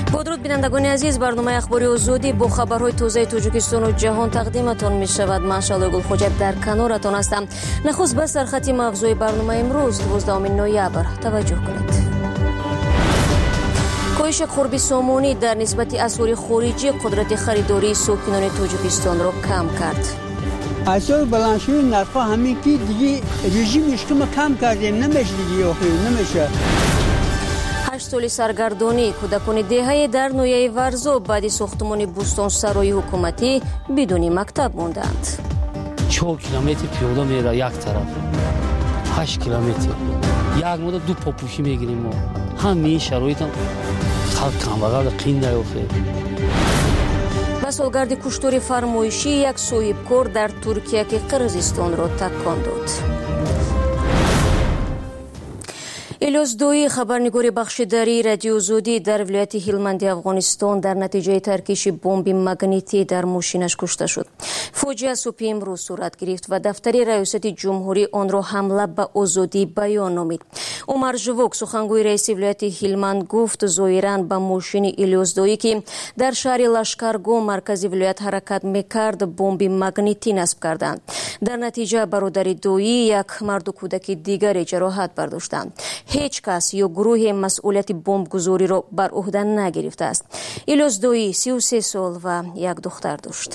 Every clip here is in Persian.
با درود بینندگان عزیز، برنامه اخباری آزادی با خبرهای تازه تاجیکستان و جهان تقدیمتان می شود. من شعله گلخوجب در کنارتان هستم. نخست به سرخط موضوع برنامه امروز 12 نوامبر توجه کنید. کاهش قرب سامانی در نسبت اسعار خارجی قدرت خریداری ساکنان تاجیکستان را کم کرد. اسعار بلندشوی نرخ‌ها همین که دیگه رژیمش که ما کم کردیم نمیشه نمیشه. 8 سال سرگردانی کودکان دهه در نویه ورزو بعد ساختمان بوستان سرای حکومتی بدون مکتب ماندند. 4 کیلومتر پیاده میره یک طرف، 8 کیلومتر یک مدت دو پاپوشی میگیریم ما. همین شرایط خلق کمبغل قین نیافته. و سالگرد کشتار فرمایشی یک صاحبکار در ترکیه که قرقیزستان را تکان داد. الیاس دویی خبرنگار بخشداری رادیو آزادی در ولایت هلمند افغانستان در نتیجه ترکیش بمب مگنیتی در ماشینش کشته شد. فوجیه صبح امروز صورت گرفت و دفتر ریاست جمهوری آن را حمله به آزادی بیان نامید. عمر ژوک سخنگوی رئیس ولایت هلمند گفت ظاهراً به ماشین الیاس دویی که در شهر لشکرگاه مرکزی ولایت حرکت میکرد بمب مگنیتی نصب کردند. در نتیجه برادر دویی یک مرد و کودک دیگر جراحت برداشتند. هیچ کس یا گروه مسئولیت بمب گذاری را بر عهده نگرفته است. الیاس دویی 33 سال و یک دختر داشت.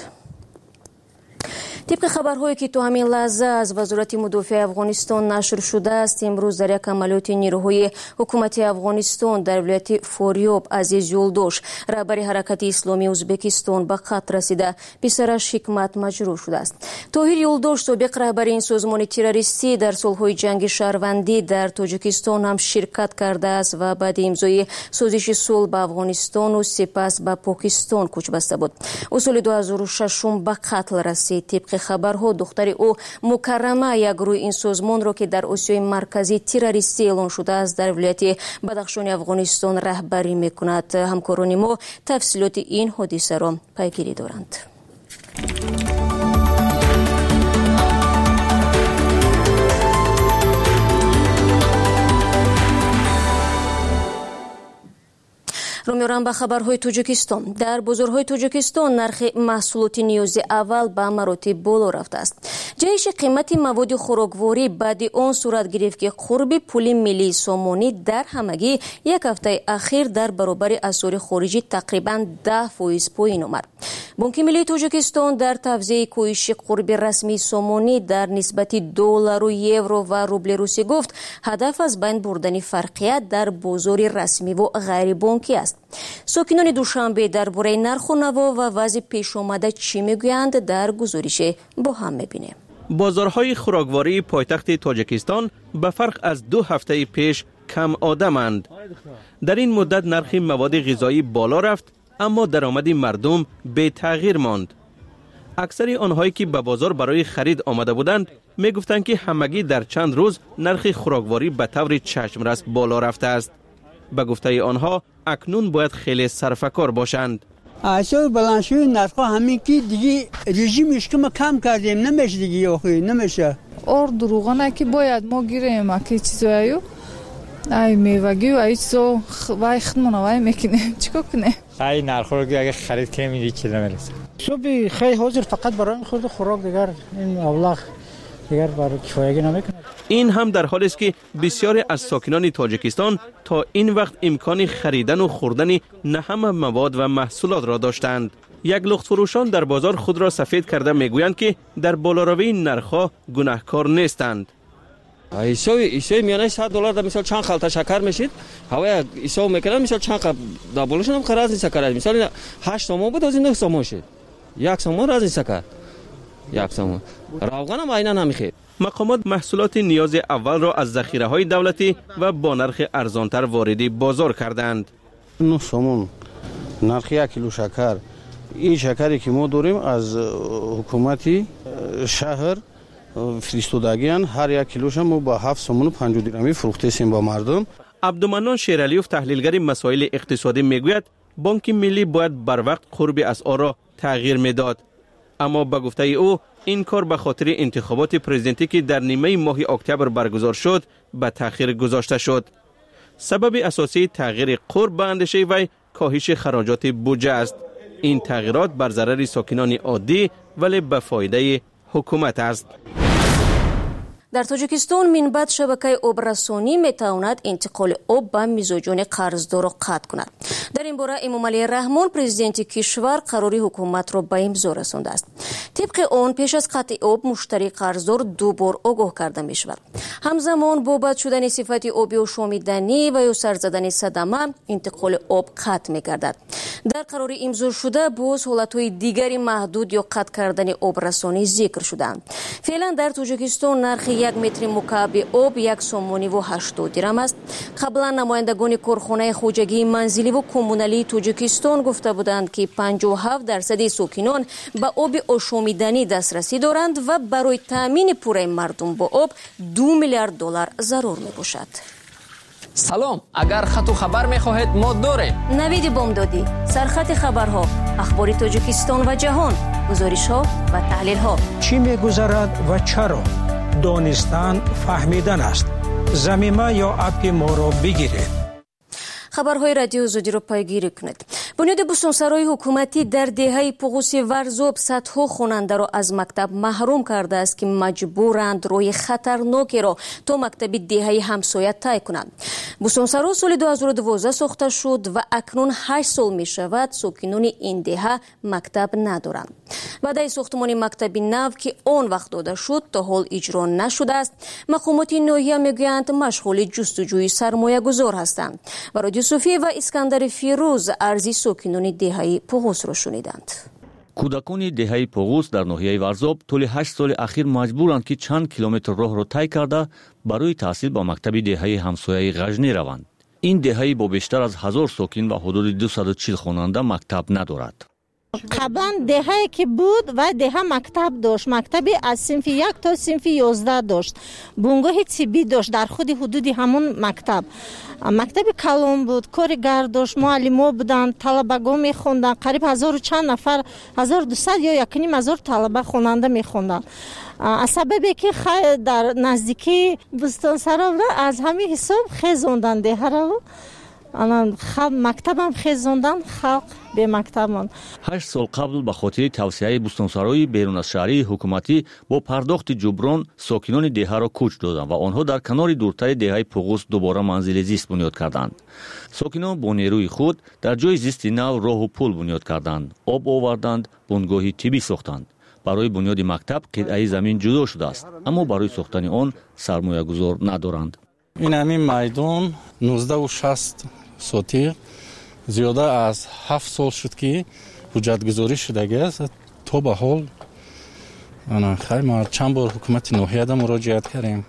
طبق خبرهایی که تو همین لحظه از وزارت مدافع افغانستان نشر شده است، امروز در یک عملیات نیروهای حکومتی افغانستان در ولایت فاریاب عزیز یولدوش رهبر حرکت اسلامی ازبکستان به قتل رسیده. پسرش حکمت مجروح شده است. طاهر یولدوش سابق رهبر این سازمان تروریستی در سالهای جنگ شهروندی در تاجیکستان هم شرکت کرده است و بعد امضای سازش صلح به افغانستان و سپس به پاکستان کوچ بسته بود. سال 2006 به قتل رسید. طبق خبرها دختر او مکرمه یک گروه این سازمان را که در آسیای مرکزی تروریستی اعلان شده است در ولایت بدخشان افغانستان رهبری میکند. همکاران ما تفصیلات این حادثه را پیگیری دارند. رو میارم به خبرهای تاجیکستان. در بازارهای تاجیکستان نرخ محصولات نیاز اول به مراتب بالا رفته است. جهش قیمت مواد خوراکواری بعد آن صورت گرفت که قرب پول ملی سامانی در همگی یک هفته اخیر در برابر اسعار خارجی تقریبا 10% پایین آمد. بانک ملی تاجیکستان در توزیع کاهش قرب رسمی سامانی در نسبت دلار و یورو و روبل روسی گفت هدف از بین بردن فرقیت در بازار رسمی و غیر بانکی است. ساکنان دوشنبه درباره نرخ و نوا و وضع پیش آمده چی میگویند در گزارش با هم میبینیم. بازارهای خوراکواری پایتخت تاجیکستان به فرق از 2 هفته پیش کم آدمند. در این مدت نرخ مواد غذایی بالا رفت اما درآمد مردم به تغییر ماند. اکثر آنهایی که به بازار برای خرید آمده بودند میگفتند که همگی در چند روز نرخ خوراکواری به طور چشمرس بالا رفته است. به گفته آنها اکنون باید خیلی صرفه‌کار باشند. اسعار بلندشوی نرخ‌ها همین که دیگه رژیمش که ما کم کردیم نمیشه دیگه نمیشه. اور دروغانه که باید ما گیریم که چیزایو ای میوگی و ای چیزا وای خدمون وای میکنیم چیکار کنه. ای نرخ‌ها رو اگه خرید کنیم این چیز نمیرسه. صبح خیلی حاضر فقط برای خود خوراک دیگر این اولاغ دیگر برای کفایگی نمیکنه. این هم در حالی است که بسیاری از ساکنان تاجیکستان تا این وقت امکان خریدن و خوردن نه همه مواد و محصولات را داشتند. یک لخت فروشان در بازار خود را سفید کرده میگویند که در بالاروی نرخ‌ها گناهکار نیستند. ایسای میانه $100 در مثال چند خلطه شکر میشید، هوای ایسا میکنن مثال چند قب دابولشون هم خراج این شکر است. مثال 8 سوم بود از این 9 سوم شد. 1 سوم از این شکر. 1 سوم. روغن هم عینا نمیخواد. مقامات محصولات نیاز اول را از ذخیره‌های دولتی و با نرخ ارزانتر واردی بازار کردند. 9 سوم نرخ 1 کیلو شکر. این شکری که ما داریم از حکومتی شهر فرستادگیان هر 1 کیلوش ما با 7 سوم و 50 درهمی فروخته ایم با مردم. عبدالمنان شیرعلیوف تحلیلگر مسائل اقتصادی میگوید بانک ملی باید بر وقت قرب اسعار را تغییر میداد، اما به گفته او این کار به خاطر انتخابات پرزیدنتی که در نیمه ماه اکتبر برگزار شد به تأخیر گذاشته شد. سبب اساسی تغییر قرب به اندیشه وی کاهش خراجات بودجه است. این تغییرات بر ضرر ساکنان عادی ولی به فایده حکومت است. در تاجیکستان منبع شبکه آبرسانی میتواند انتقال آب به مزاجان قرضدار را قطع کند. در این باره امام علی رحمان پرزیدنت کشور قراری حکومت را به امضا رسانده است. طبق آن پیش از قطع آب مشتری قرضدار 2 بار آگاه کرده می شود. همزمان با بد شدن صفت آبی آشامیدنی و یا سر زدن صدمه انتقال آب قطع می گردد. در قراری امضا شده باز حالتهای دیگری محدود یا قطع کردن آبرسانی ذکر شدند. فعلا در تاجیکستان نرخ 1 متر مکعب آب 1 سوم و 80 درم است. قبلا نمایندگان کارخانه خواجگی منزلی و کمونالی تاجیکستان گفته بودند که 57% ساکنان به آب آشامیدنی دسترسی دارند و برای تامین پوره مردم با آب 2 میلیارد دلار ضرور می باشد. سلام، اگر خط و خبر می خواهید ما داریم. نوید بامدادی، سرخط خبرها، اخبار تاجیکستان و جهان، گزارش ها و تحلیل ها. چی می گذرد و چرا؟ دانستن فهمیدن است. ضمیمه یا اپ ما را بگیرید. خبرهای رادیو زودی را پیگیری کنید. بنیاد بستانسرای حکومتی در دهه پغوس ورزاب صدها خواننده را از مکتب محروم کرده است که مجبورند روی خطرناکی را تا مکتب دهه همسایه طی کنند. بستانسرا سال 2012 ساخته شد و اکنون 8 سال می شود ساکنان این دهه مکتب ندارند. وعده ساختمان مکتب نو که آن وقت داده شد تا حال اجرا نشده است. مقامات ناحیه میگویند مشغول جستجوی سرمایه گذار هستند. و رادیو صوفی و اسکندر فیروز ارزی ساکنان دهه پغوس را شنیدند. کودکان دهه پغوس در ناحیه ورزاب طول 8 سال اخیر مجبورند که چند کیلومتر راه را طی کرده برای تحصیل با مکتب دهه همسایه غجنی روند. این دهه با بیشتر از 1000 ساکن و حدود 240 خواننده مکتب ندارد. قبلا دهه که بود و دهه مکتب داشت. مکتبی از صنف 1 تا صنف 11 داشت. بنگاه طبی داشت در خود حدود همون مکتب. مکتب کلام بود، کارگر داشت، معلما بودن، طلبگان میخوندن، قریب 1000 چند نفر، 1200 یا 1500 طلبه خواننده میخوندن. از سببی که در نزدیکی بستانسرا از همین حساب خیزوندن دهه رو، مکتبم خیزوندن، خلق به مکتبان. 8 سال قبل به خاطر توسعه بستانسرای بیرون از شهری حکومتی با پرداخت جبران ساکنان دهه را کوچ دادند و آنها در کنار دورتر دهه پغوس دوباره منزل زیست بنیاد کردند. ساکنان با نیروی خود در جای زیست نو راه و پل بنیاد کردند، آب آوردند، بنگاه طبی ساختند. برای بنیاد مکتب قطعه زمین جدا شده است، اما برای ساختن آن سرمایه گذار ندارند. این همین میدان 1960 سوتی زیاده از 7 سال شد که حجت گذاری شده است. تا به حال ما چند بار حکومت ناحیه را مراجعت کردیم.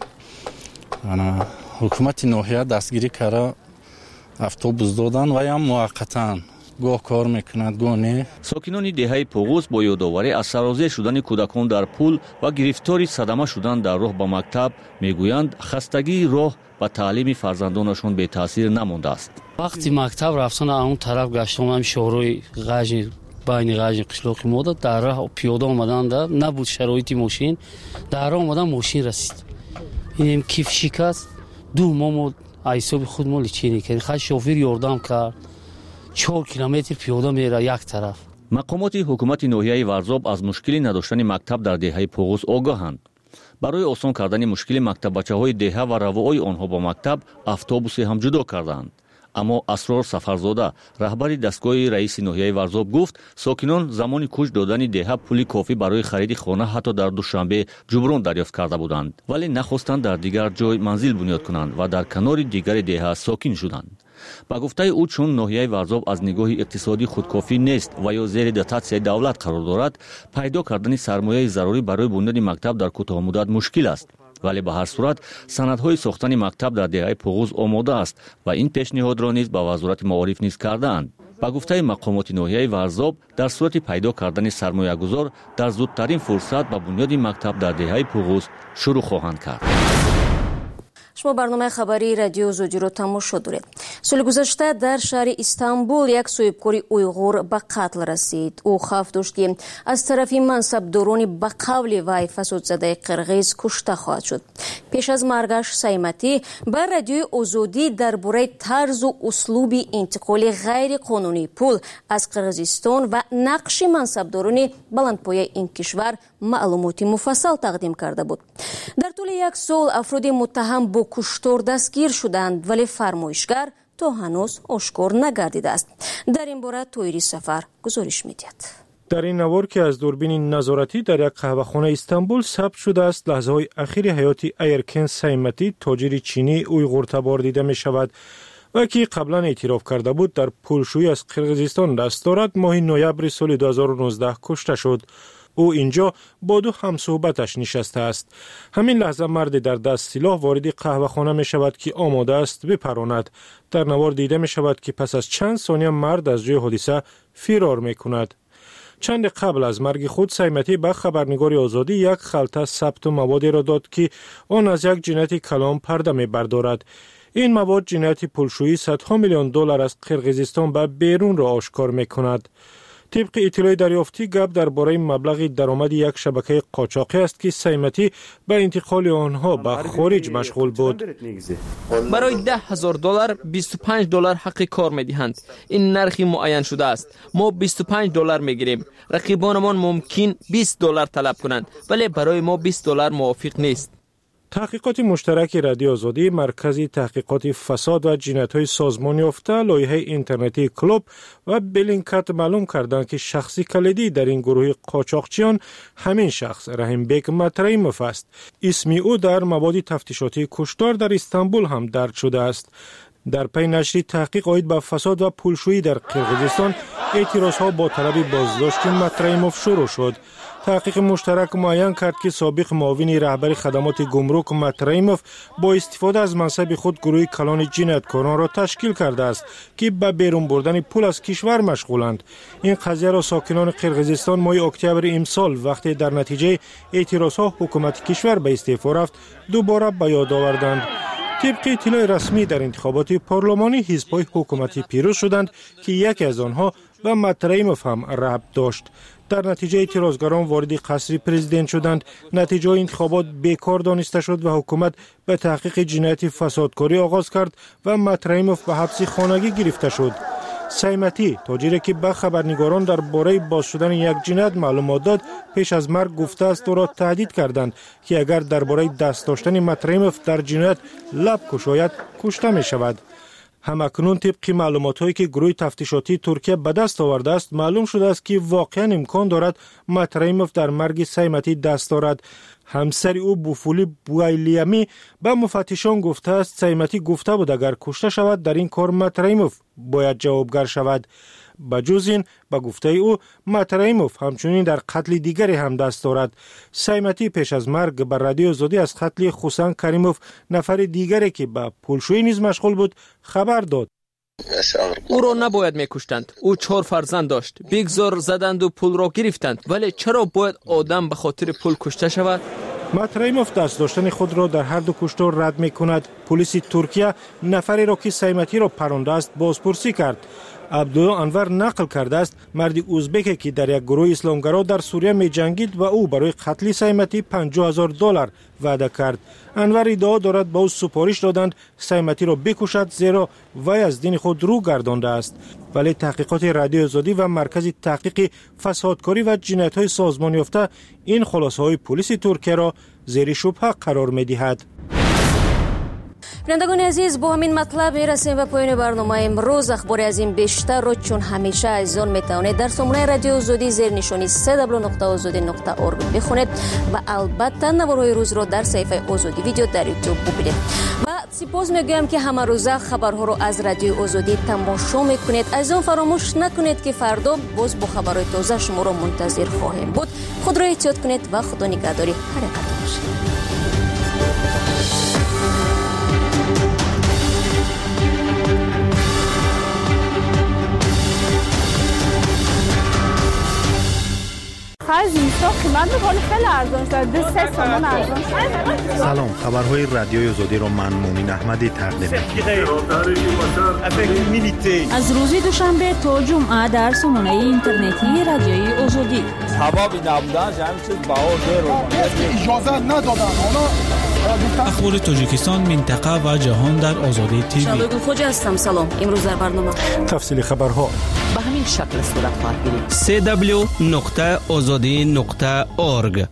حکومت ناحیه دستگیری کرده، اتوبوس دادن و یا موقتا گاه کار میکند گاه نه. ساکنان دهه پغوس با یادآوری از سرازیر شدن کودکان در پل و گرفتاری صدمه شدن در راه به مکتب میگویند خستگی راه و تعلیم فرزندانشون به تاثیر نمانده است. وقتی مکتب رفتن اون طرف گشتم هم شهرهای غجن بین غجن قشلاق ما در راه پیاده آمدن در نبود شرایط ماشین، در راه آمدن ماشین رسید. اینم کیف شکست 2 ماه حساب خود مال چینی کرد. خود شوفر یاردم کرد 4 کیلومتر پیاده میره یک طرف. مقامات حکومت ناحیه ورزاب از مشکل نداشتن مکتب در دهه پغوس آگاهند. برای آسان کردن مشکل مکتب بچه‌های دهه و روای آنها با مکتب اتوبوس هم جدا کردند. اما اسرار سفرزاده رهبر دستگاه رئیس ناحیه ورزاب گفت ساکنان زمان کوچ دادن دهه پولی کافی برای خرید خانه حتی در دوشنبه جبران دریافت کرده بودند، ولی نخواستند در دیگر جای منزل بنیاد کنند و در کنار دیگر دهه ساکن شدند. با گفته او چون ناحیه ورزاب از نگاه اقتصادی خودکافی نیست و یا زیر دتاتسیای دولت قرار دارد، پیدا کردن سرمایه ضروری برای بنیاد مکتب در کوتاه مدت مشکل است. ولی به هر صورت سندهای ساختن مکتب در دهه پغوس آماده است و این پیشنهاد را نیز به وزارت معارف نیز کردند. با گفته مقامات ناحیه ورزاب در صورت پیدا کردن سرمایه گذار در زودترین فرصت به بنیاد مکتب در دهه پغوس شروع خواهند کرد. شما برنامه خبری رادیو زودی رو تماشا دارید. سال گذشته در شهر استانبول یک صاحبکاری اویغور به قتل رسید. او خوف داشت که از طرف منصبداران به قول وی فسادزده قرغیز کشته خواهد شد. پیش از مرگش سیمتی به رادیو آزادی درباره طرز و اسلوب انتقال غیر قانونی پول از قرغیزستان و نقش منصبداران بلندپایه این کشور معلوماتی مفصل تقدیم کرده بود. در طول یک سال افراد متهم با کشتار دستگیر شدند ولی فرمایشگر تا هنوز آشکار نگردیده است. در این باره تویری سفر گزارش می‌دهد. در این نوار که از دوربین نظارتی در یک قهوه‌خانه استانبول ثبت شده است، لحظه‌های اخیر حیات ایرکن سیمتی تاجر چینی اویغور تبار دیده می شود و که قبلا اعتراف کرده بود در پولشویی از قرغیزستان دست دارد. ماه نوامبر سال 2019 کشته شد. او اینجا با دو همصحبتش نشسته است. همین لحظه مرد در دست سلاح وارد قهوه خانه می شود که آماده است بپراند. در نوار دیده می شود که پس از چند ثانیه مرد از جای حادثه فرار می کند. چند قبل از مرگ خود سیمتی به خبرنگار آزادی یک خلطه ثبت موادی را داد که آن از یک جنایت کلان پرده می بردارد. این مواد جنایت پولشویی صدها میلیون دلار از قرغیزستان به بیرون را آشکار می کند. طبق اطلاع دریافتی گپ درباره مبلغ درآمد یک شبکه قاچاقی است که سیمتی به انتقال آنها به خارج مشغول بود. برای $10,000 $25 حق کار می‌دهند. این نرخی معین شده است. ما $25 می‌گیریم. رقیبانمان ممکن $20 طلب کنند ولی برای ما $20 موافق نیست. تحقیقات مشترک رادیو آزادی، مرکز تحقیقات فساد و جنایت‌های سازمان یافته، لایحه اینترنتی کلوب و بلینکت معلوم کردند که شخصی کلیدی در این گروه قاچاقچیان همین شخص رحیم بیگ متریموف است. اسم او در مواد تفتیشاتی کشتار در استانبول هم درج شده است. در پی نشر تحقیق عاید به فساد و پولشویی در قرغیزستان، اعتراضها با طلب بازداشت متریموف شروع شد. تحقیق مشترک معین کرد که سابق معاون رهبر خدمات گمرک متریموف با استفاده از منصب خود گروه کلان جنایتکاران را تشکیل کرده است که به بیرون بردن پول از کشور مشغولند. این قضیه را ساکنان قرغیزستان ماه اکتبر امسال وقتی در نتیجه اعتراضها حکومت کشور به استعفا رفت دوباره به یاد آوردند. طبق اطلاع رسمی در انتخابات پارلمانی حزب‌های حکومتی پیروز شدند که یکی از آنها و متریموف هم ربط داشت. در نتیجه اعتراضگران وارد قصر پرزیدنت شدند. نتیجه انتخابات بیکار دانسته شد و حکومت به تحقیق جنایت فسادکاری آغاز کرد و متریموف به حبس خانگی گرفته شد. سیمتی تاجری که به خبرنگاران درباره باز شدن یک جنایت معلومات داد، پیش از مرگ گفته است او را تهدید کردند که اگر درباره دست داشتن متریموف در جنایت لب گشاید کشته می شود. همکنون طبق معلومات‌هایی که گروه تفتیشاتی ترکیه به دست آورده است معلوم شده است که واقعا امکان دارد متریموف در مرگ سیمتی دست دارد. همسر او بوفولی بوایلیمی به مفتشان گفته است سیمتی گفته بود اگر کشته شود در این کار متریموف باید جوابگر شود. بجز این به گفته او متریموف همچنین در قتل دیگری هم دست دارد. سیمتی پیش از مرگ بر رادیو آزادی از قتل حسین کریموف نفر دیگری که به پولشویی نیز مشغول بود خبر داد. او را نباید میکشتند. او 4 فرزند داشت. بگذار زدند و پول را گرفتند. ولی چرا باید آدم به خاطر پول کشته شود؟ متریموف دست داشتن خود را در هر دو کشتار رد می کند. پلیس ترکیه نفری را که سیمتی را پرانده است بازپرسی کرد. عبدالله انور نقل کرده است مرد ازبکی که در یک گروه اسلامگرا در سوریه می جنگید و او برای قتل سیمتی $50,000 وعده کرد. انور ادعا دارد به او سپارش دادند سیمتی را بکشد زیرا وی از دین خود رو گردانده است. ولی تحقیقات رادیو آزادی و مرکز تحقیق فسادکاری و جنایت‌های سازمان یافته این خلاصه‌های پلیس ترکیه را زیر شبهه قرار می‌دهد. بینندگان عزیز، با همین مطلب میرسیم به پایان برنامه امروز. اخباری از این بیشتر رو چون همیشه عزیزان میتوانید در سامانه رادیو آزادی زیر نشانی www.azadi.org بخونید و البته نوارهای روز رو در صفحه آزادی ویدیو در یوتیوب ببینید. و سپاس میگویم که همه روزه خبرها رو از رادیو آزادی تماشا میکنید. عزیزان فراموش نکنید که فردا باز با خبرهای تازه شما رو منتظر خواهیم بود. خود را احتیاط کنید و خدا نگهداری حرکت باشید. خرج اینستا قیمت میکنه خیلی ارزان شده 2-3 تومان ارزان شده. سلام، خبرهای رادیوی آزادی رو من مومین احمدی تقدیم می‌کنم. از روز دوشنبه تا جمعه در سامانه اینترنتی رادیوی آزادی. سبب نبودن همین چیز بها اجازه ندادن. اخبار تاجیکستان، منطقه و جهان در آزادی تیوی. شبگون خوجا هستم. سلام. امروز در برنامه تفصیل خبرها به همین شکل صورت خواهد گرفت. www.azadi.org.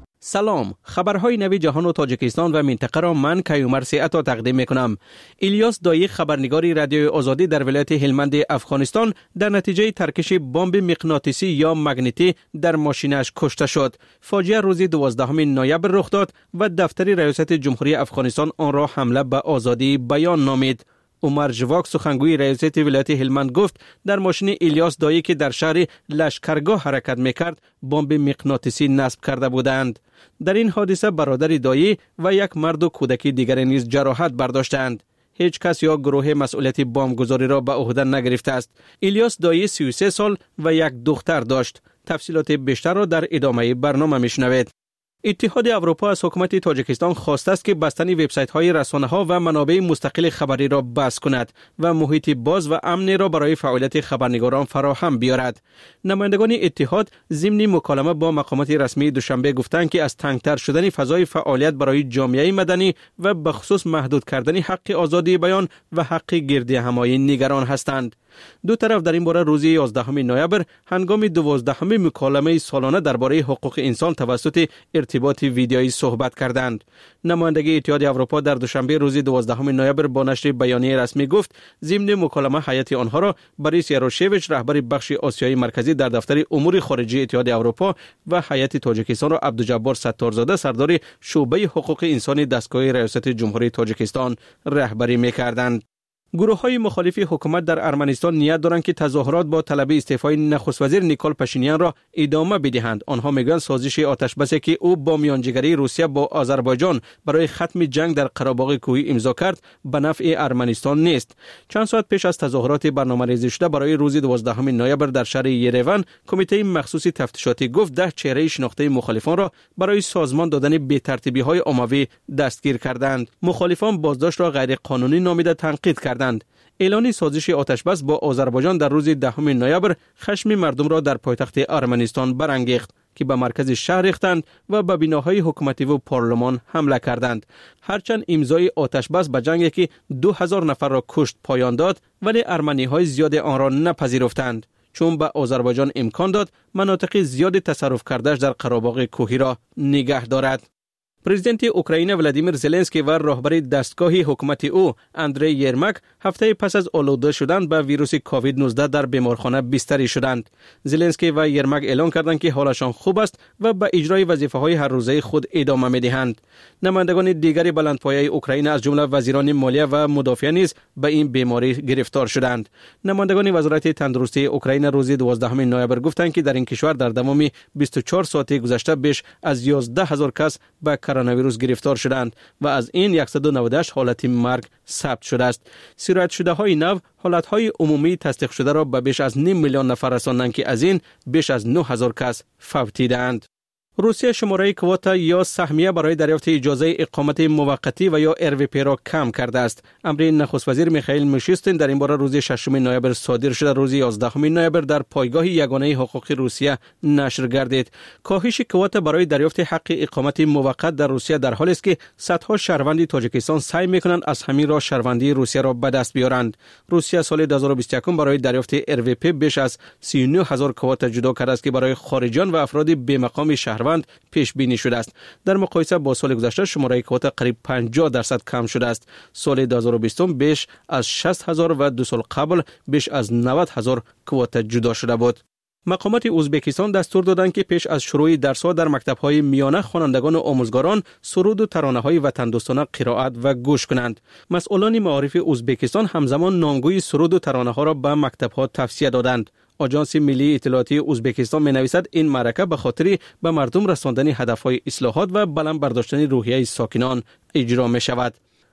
سلام، خبرهای نوی جهان و تاجیکستان و منطقه را من کیومر سیعتا تقدیم میکنم. الیاس دایی، خبرنگاری رادیوی آزادی در ولایت هلمند افغانستان، در نتیجه ترکش بمب مغناطیسی یا مگنیتی در ماشینش کشته شد. فاجعه روز 12 نوامبر رخ داد و دفتر ریاست جمهوری افغانستان آن را حمله به آزادی بیان نامید. عمر جواک، سخنگوی ریاست ولایت هلمند، گفت در ماشین الیاس دایی که در شهر لشکرگاه حرکت میکرد بمب مغناطیسی نصب کرده بودند. در این حادثه برادر دایی و یک مرد و کودکی دیگر نیز جراحت برداشتند. هیچ کس یا گروه مسئولیت بمبگذاری را به عهده نگرفته است. الیاس دایی 33 سال و یک دختر داشت. تفصیلات بیشتر را در ادامه برنامه میشنوید. اتحاد اروپا از حکومت تاجیکستان خواسته است که بستن وبسایت‌های رسانه‌ها و منابع مستقل خبری را بس کند و محیط باز و امن را برای فعالیت خبرنگاران فراهم بیارد. نمایندگان اتحاد ضمن مکالمه با مقامات رسمی دوشنبه گفتند که از تنگتر شدن فضای فعالیت برای جامعه مدنی و به خصوص محدود کردن حق آزادی بیان و حق گردی همایی نگران هستند. دو طرف در این باره روز 11 نوامبر هنگام 12 مکالمه سالانه درباره حقوق انسان توسط ارتباط ویدیویی صحبت کردند. نمایندگی اتحاد اروپا در دوشنبه روز 12 نوامبر با نشر بیانیه رسمی گفت ضمن مکالمه هیئت آنها را بوریس یاروشویچ، رهبر بخش آسیای مرکزی در دفتر امور خارجه اتحاد اروپا، و هیئت تاجیکستان را عبدالجبار ستارزاده، سردار شعبه حقوق انسان دستگاه ریاست جمهوری تاجیکستان رهبری می‌کردند. گروه‌های مخالف حکومت در ارمنستان نیت دارند که تظاهرات با طلب استعفای نخست وزیر نیکول پاشینیان را ادامه بدهند. آنها میگویند سازش آتشبسی که او با میانجیگری روسیه با آذربایجان برای ختم جنگ در قره‌باغ کوهی امضا کرد به نفع ارمنستان نیست. چند ساعت پیش از تظاهرات برنامه‌ریزی شده برای روز 12 نوامبر در شهر یریون، کمیته مخصوص تفتیشاتی گفت 10 چهره شناخته مخالفان را برای سازمان دادن بی‌ترتیبی‌های عمومی دستگیر کردند. مخالفان بازداشت را غیر قانونی نامیده تنقید کردند. اعلان سازش آتشبس با آذربایجان در روز 10 نوامبر خشم مردم را در پایتخت ارمنستان برانگیخت که به مرکز شهر ریختند و به بناهای حکومتی و پارلمان حمله کردند. هرچند امضای آتشبس به جنگی که 2000 نفر را کشت پایان داد، ولی ارمنی‌های زیاد آن را نپذیرفتند، چون به آذربایجان امکان داد مناطق زیاد تصرف کردهش در قره‌باغ کوهی را نگه دارد. پرزیدنت اوکراین ولادیمیر زلنسکی و رهبر دستگاه حکومت او اندری یرمک هفته پس از آلوده شدن به ویروس کووید 19 در بیمارخانه بستری شدند. زلنسکی و یرمک اعلام کردند که حالشان خوب است و به اجرای وظیفه‌های هر روزه خود ادامه می‌دهند. نمایندگان دیگری بلندپایه اوکراین از جمله وزیران مالیه و مدافعه نیز به این بیماری گرفتار شدند. نمایندگان وزارت تندرستی اوکراین روز 12 نوامبر گفتند که در این کشور در تمام 24 ساعت گذشته بیش از 11000 کس به کرونا ویروس گرفتار شدند و از این 198 حالت مرگ ثبت شده است. سرایت شده های نو حالت های عمومی تصدیق شده را به بیش از 5 میلیون نفر رساندند که از این بیش از 9000 کس فوتیدند. روسیه شماره کواتا یا سهمیه برای دریافت اجازه اقامت موقتی و یا RVP را کم کرده است. امر نخست وزیر میخائیل میشوستین در این باره روز 6 نوامبر صادر شده. روز 11 نوامبر در پایگاه یگانه حقوق روسیه نشر گردید. کاهش کواتا برای دریافت حق اقامت موقت در روسیه در حالی است که صدها شهروند تاجیکستان سعی میکنند از همین راه شهروندی روسیه را به دست بیارند. روسیه سال 2021 برای دریافت RVP بیش از 39000 کواتا جدا کرده است که برای خارجیان و افراد بی مقام شهروند پیش بینی شده است. در مقایسه با سال گذشته شماره کواتا قریب 50% کم شده است. سال 2020 بیش از 60000 و دو سال قبل بیش از 90000 کواتا جدا شده بود. مقامات ازبکستان دستور دادند که پیش از شروع درس‌ها در مکتب‌های میانه خوانندگان و آموزگاران سرود و ترانه‌های وطن دوستانه قرائت و گوش کنند. مسئولان معارف ازبکستان همزمان نامگوی سرود و ترانه‌ها را به مکتب‌ها توصیه دادند. آژانس ملی اطلاعاتی ازبکستان می‌نویسد این معرکه به خاطر به مردم رساندن هدف‌های اصلاحات و بلند برداشتن روحیه ساکنان اجرا می‌شود.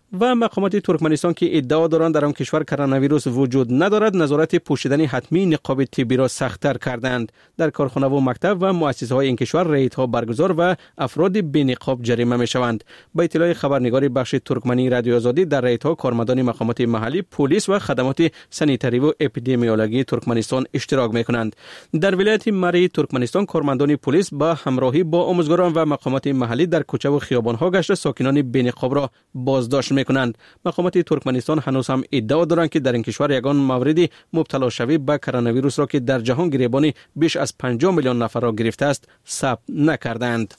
و مقامات ترکمنستان که ادعا دارند در آن کشور کرونا ویروس وجود ندارد، نظارت پوشیدن حتمی نقاب طبی را سخت‌تر کردند. در کارخانه و مکتب و مؤسسه‌های این کشور ریدها برگزار و افراد بی نقاب جریمه می‌شوند. با اطلاع خبرنگار بخش ترکمنی رادیو آزادی، در ریدها کارمندان مقامات محلی، پلیس و خدمات سانیتری و اپیدمیولوژی ترکمنستان اشتراک می‌کنند. در ولایت مری ترکمنستان کارمندان پلیس با همراهی با آموزگاران و مقامات محلی در کوچه و خیابان‌ها گشت ساکنان بی نقاب را بازداشت می‌کنند. مقامات ترکمنستان هنوز هم ادعا دارند که در این کشور یگان موردی مبتلا شوی به کرونا ویروس را که در جهان گریبان بیش از 50 میلیون نفر را گرفته است ثبت نکردند.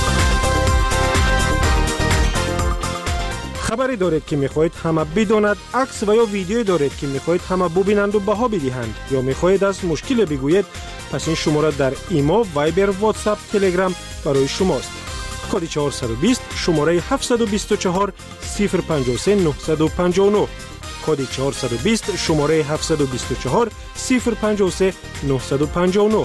خبری دارید که میخواهید همه بداند، عکس و یا ویدیویی دارید که میخواهید همه ببینند و بها بدهند، یا میخواهید از مشکل بگویید، پس این شماره در ایما، وایبر، واتساپ، تلگرام برای شماست. کد 420 شماره 724 053 959. کد 420 شماره 724 053 959.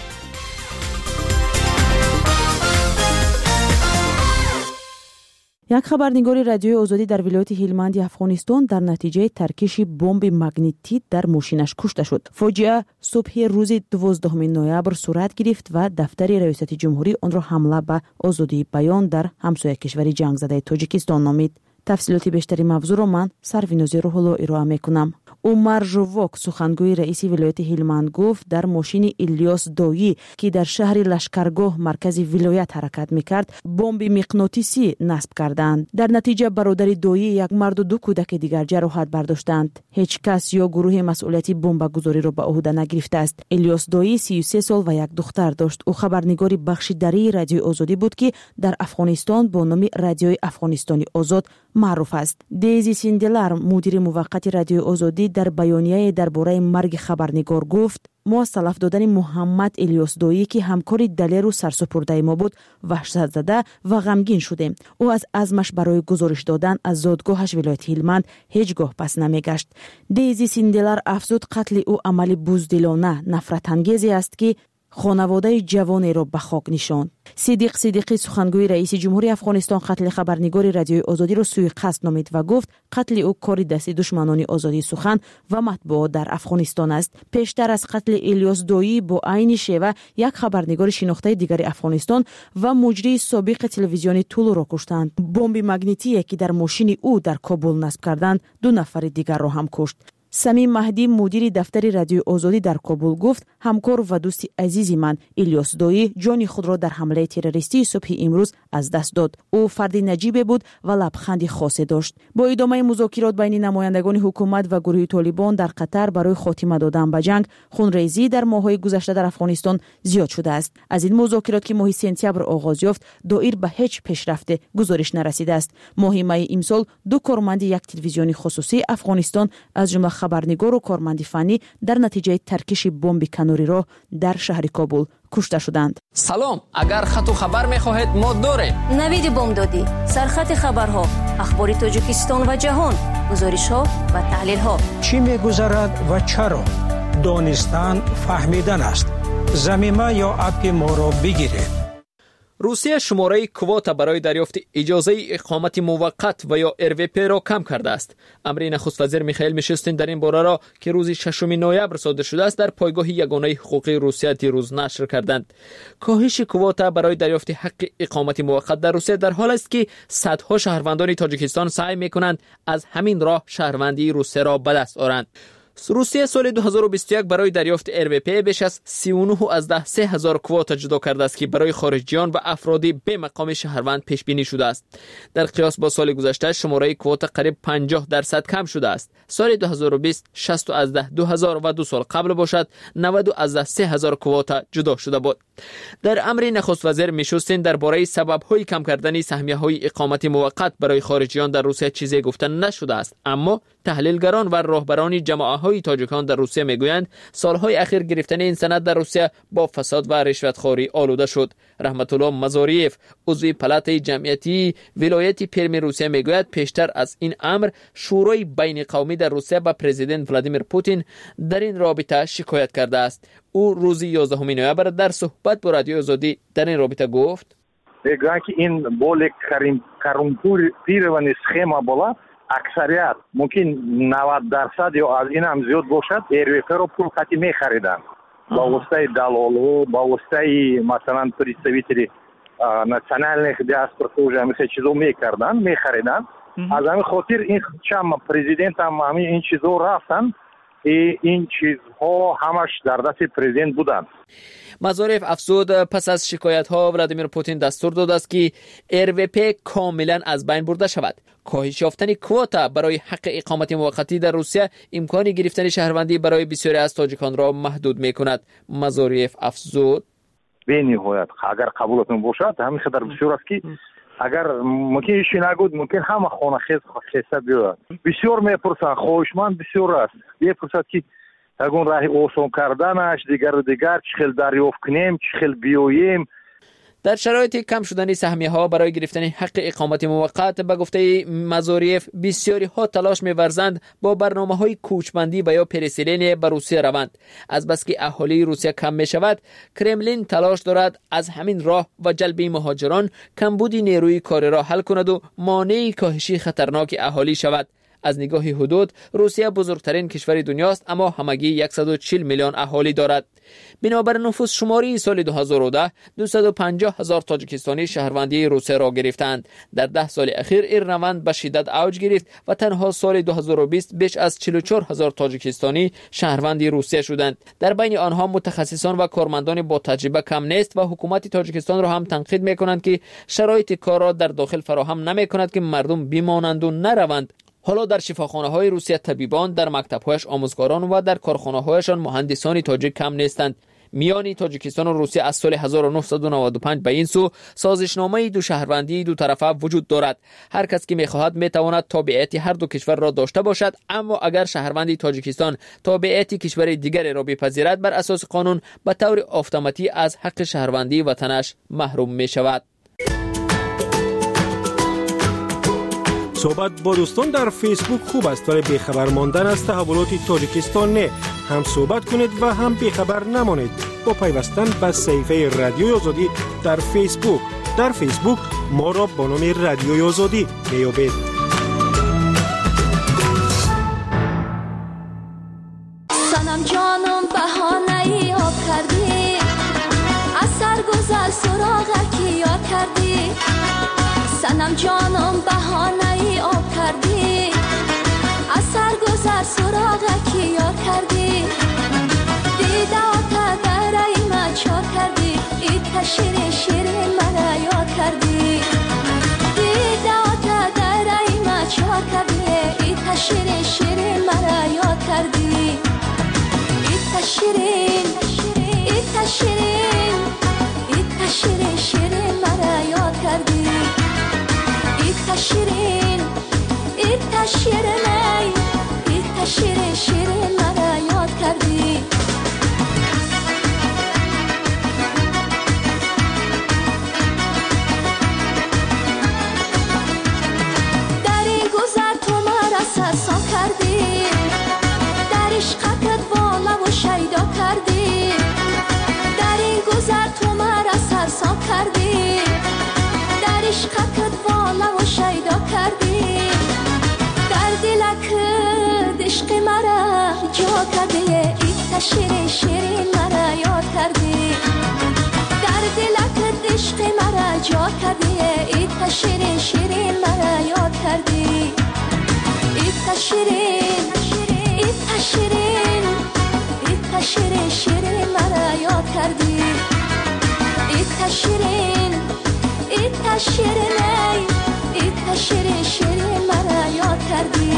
یک خبرنگار رادیوی آزادی در ولایت هلمند افغانستان در نتیجه ترکش بمب مگنتیت در ماشینش کشته شد. فاجعه صبح روز 12 نوامبر صورت گرفت و دفتر ریاست جمهوری آن را حمله به آزادی بیان در همسایه کشور جنگ زده تاجیکستان نامید. تفصیلات بیشتری موضوع را من سروینوزی روحلو ارائه میکنم. عمر ژوواک سخنگوی رئیس ولایت هلمند گفت در ماشین الیاس دایی که در شهر لشکرگاه مرکز ولایت حرکت میکرد بمب مغناطیسی نصب کردند. در نتیجه برادر دایی، یک مرد و دو کودک دیگر جراحت برداشتند. هیچ کس یا گروه مسئولیتی بمب گذاری را به عهده نگرفته است. الیاس دایی 33 سال و یک دختر داشت. او خبرنگار بخش دری رادیو آزادی بود که در افغانستان با نام رادیوی افغانستانی آزاد معروف است. دیزی سیندلر مدیر موقت رادیو آزادی در بیانیه درباره مرگ خبرنگار گفت: ما از تلف دادن محمد الیاس دایی که همکار دلیر و سرسپرده ما بود وحشت زده و غمگین شدیم. او از عزمش برای گزارش دادن از زادگاهش ولایت هلمند هیچگاه پس نمیگشت. دیزی سیندلر افزود قتل او عمل بزدلانه نفرت انگیزی است که خانواده جوانی را به خاک نشاند. صدیق صدیقی سخنگوی رئیس جمهوری افغانستان قتل خبرنگار رادیوی آزادی را سوءقصد نامید و گفت قتل او کار دست دشمنان آزادی سخن و مطبوعات در افغانستان است. پیشتر از قتل الیاس دایی با عین شیوه یک خبرنگار شناخته دیگر افغانستان و مجری سابق تلویزیون طول را کشتند. بمب مگنتیکی که در ماشین او در کابل نصب کردند 2 نفر دیگر را هم کشت. سمیم مهدی مدیر دفتر رادیو آزادی در کابل گفت همکار و دوست عزیزی من الیاس دایی جان خود را در حمله تروریستی صبح امروز از دست داد. او فرد نجیب بود و لبخند خاصی داشت. با ادامه مذاکرات بین نمایندگان حکومت و گروه طالبان در قطر برای خاتمه دادن به جنگ، خونریزی در ماه‌های گذشته در افغانستان زیاد شده است. از این مذاکرات که ماه سپتامبر آغاز یافت دایر به هیچ پیشرفت گزارش نرسیده است. ماه می امسال 2 کارمند یک تلویزیون خصوصی افغانستان از جمله خبرنگار و کارمند فنی در نتیجه ترکش بمب کناری را در شهر کابل کشته شدند. سلام، اگر خط و خبر می‌خواهید ما داریم. نوید بامدادی، سرخط خبرها، اخبار تاجیکستان و جهان، گزارش‌ها و تحلیل‌ها. چی می‌گذرد و چرا؟ دانستن فهمیدن است. ضمیمه یا اپ ما را بگیرید. روسیه شماره کواتا برای دریافت اجازه اقامت موقت و یا RVP را کم کرده است. امر نخست وزیر میخائیل میشستین در این باره را که روز 6 نوامبر صادر شده است در پایگاه یگانه حقوقی روسیه دیروز نشر کردند. کاهش کواتا برای دریافت حق اقامت موقت در روسیه در حال است که صدها شهروندان تاجیکستان سعی میکنند از همین راه شهروندی روسیه را به دست آورند. روسیه سال 2021 برای دریافت RVP بیش از 39,000 کواتا جدا کرده است که برای خارجیان و افرادی به مقام شهروند پیش بینی شده است. در قیاس با سال گذشته شماره کواتا قریب 50% کم شده است. سال 2020 60,002 سال قبل باشد 90,003 کواتا جدا شده بود. در امر نخست وزیر میشوستین درباره سبب‌های کم کردن سهمیه‌های اقامت موقت برای خارجیان در روسیه چیزی گفته نشده است، اما تحلیلگران و راهبران جماعت‌های تاجیکان در روسیه میگویند سالهای اخیر گرفتن این سند در روسیه با فساد و رشوتخواری آلوده شد. رحمت الله مزاریف، عضو پلات جمعیتی ولایت پرم روسیه میگوید پیشتر از این امر شورای بین قومی در روسیه با پرزیدنت ولادیمیر پوتین در این رابطه شکایت کرده است. او روز 11 نوامبر در صحبت با رادیو آزادی در این رابطه گفت: میگویند که این بولی کارumpurirованная схема була اکثریت ممکن 90% یا از این هم زیاد باشد RVP رو پول خطی میخریدن با واسطه دلالو با واسطه مثلا представители национальных диаспор тоже مثل چیزو میخریدن از همین خاطر این چند پرزیدنت هم همین این چیزو رفتن این چیزها همش در دست پرزیدنت بودن. مزارف افزود پس از شکایت‌ها ولادیمیر پوتین دستور داد است که RVP کاملا از بین برده شود. کاهش یافتن کواتا برای حق اقامت موقتی در روسیه امکان گرفتن شهروندی برای بسیاری از تاجیکان را محدود می‌کند. مزارف افزود به نهایت اگر قبولتون باشد همین خطر بسیار است که اگر ممکن ایشی نگود ممکن همه خانه خیسته بیاد. بسیار میپرسن خواهشمند بسیار است بپرسد که اگون راه آسان کردنش دیگر چه خیل دریافت کنیم چه خیل بیاییم. در شرایط کم شدن سهمیه‌ها برای گرفتن حق اقامت موقت به گفته مزاریف بسیاری ها تلاش می‌ورزند با برنامه‌های کوچمندی و یا پرسیلین به روسیه روند. از بس که اهالی روسیه کم می‌شود کرملین تلاش دارد از همین راه و جلب مهاجران کمبود نیروی کاری را حل کند و مانع کاهش خطرناک اهالی شود. از نگاه حدود روسیه بزرگترین کشور دنیاست اما همگی 140 میلیون اهالی دارد. بنابر نفوس شماری سال 2010 250,000 تاجیکستانی شهروندی روسیه را گرفتند. در 10 سال اخیر این روند به شدت اوج گرفت و تنها سال 2020 بیش از 44,000 تاجیکستانی شهروندی روسیه شدند. در بین آنها متخصصان و کارمندان با تجربه کم نیست و حکومت تاجیکستان را هم تنقید می‌کنند که شرایط کار را در داخل فراهم نمی‌کند که مردم بمانند و نروند. حالا در شفاخانه‌های روسیه طبیبان، در مکتب‌هایش آموزگاران و در کارخانه‌هایشان مهندسان تاجیک کم نیستند. میان تاجیکستان و روسیه از سال 1995 به این سو سازشنامه دو شهروندی دو طرفه وجود دارد. هر کس که می‌خواهد می‌تواند تابعیت هر دو کشور را داشته باشد، اما اگر شهروندی تاجیکستان تابعیت کشور دیگری را بپذیرد بر اساس قانون به طور اتوماتیک از حق شهروندی وطنش محروم می‌شود. صحبت با دوستان در فیسبوک خوب است ولی بیخبر ماندن از تحولات تاجیکستان نه. هم صحبت کنید و هم بیخبر نمانید با پیوستن به صفحه رادیوی آزادی در فیسبوک. در فیسبوک ما را با نام رادیوی آزادی میابید. سنم جانم بهانه‌ای آب کردی از سرگذر سراغکی یاد کردی سنم جانم بهانه‌ای آب کردی از سرگذر سراغکی یاد کردی دیده آتا در ایمه چا کردی ایت شیرین مرا یاد کردی دیده آتا در ایمه چا کردی ایت شیرین مرا یاد کردی ایت شیرین مرا یاد کردی ایت شیرین مرا یاد کردی در این گذر تو مرا سرسان کردی در عشقت والا و شیدا کردی در این گذر تو مرا سرسان کردی در عشقت والا و شیدا کردی در دلک عشق مرا جا کردی ایت شیرین مرا یاد کردی در دلک عشق مرا جا کردی ایت شیرین مرا یاد کردی ایت شیرین مرا یاد کردی ایت شیرین مرا یاد کردی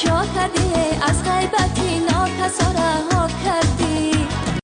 جا کردی از غیبتی ناکسا رها کردی.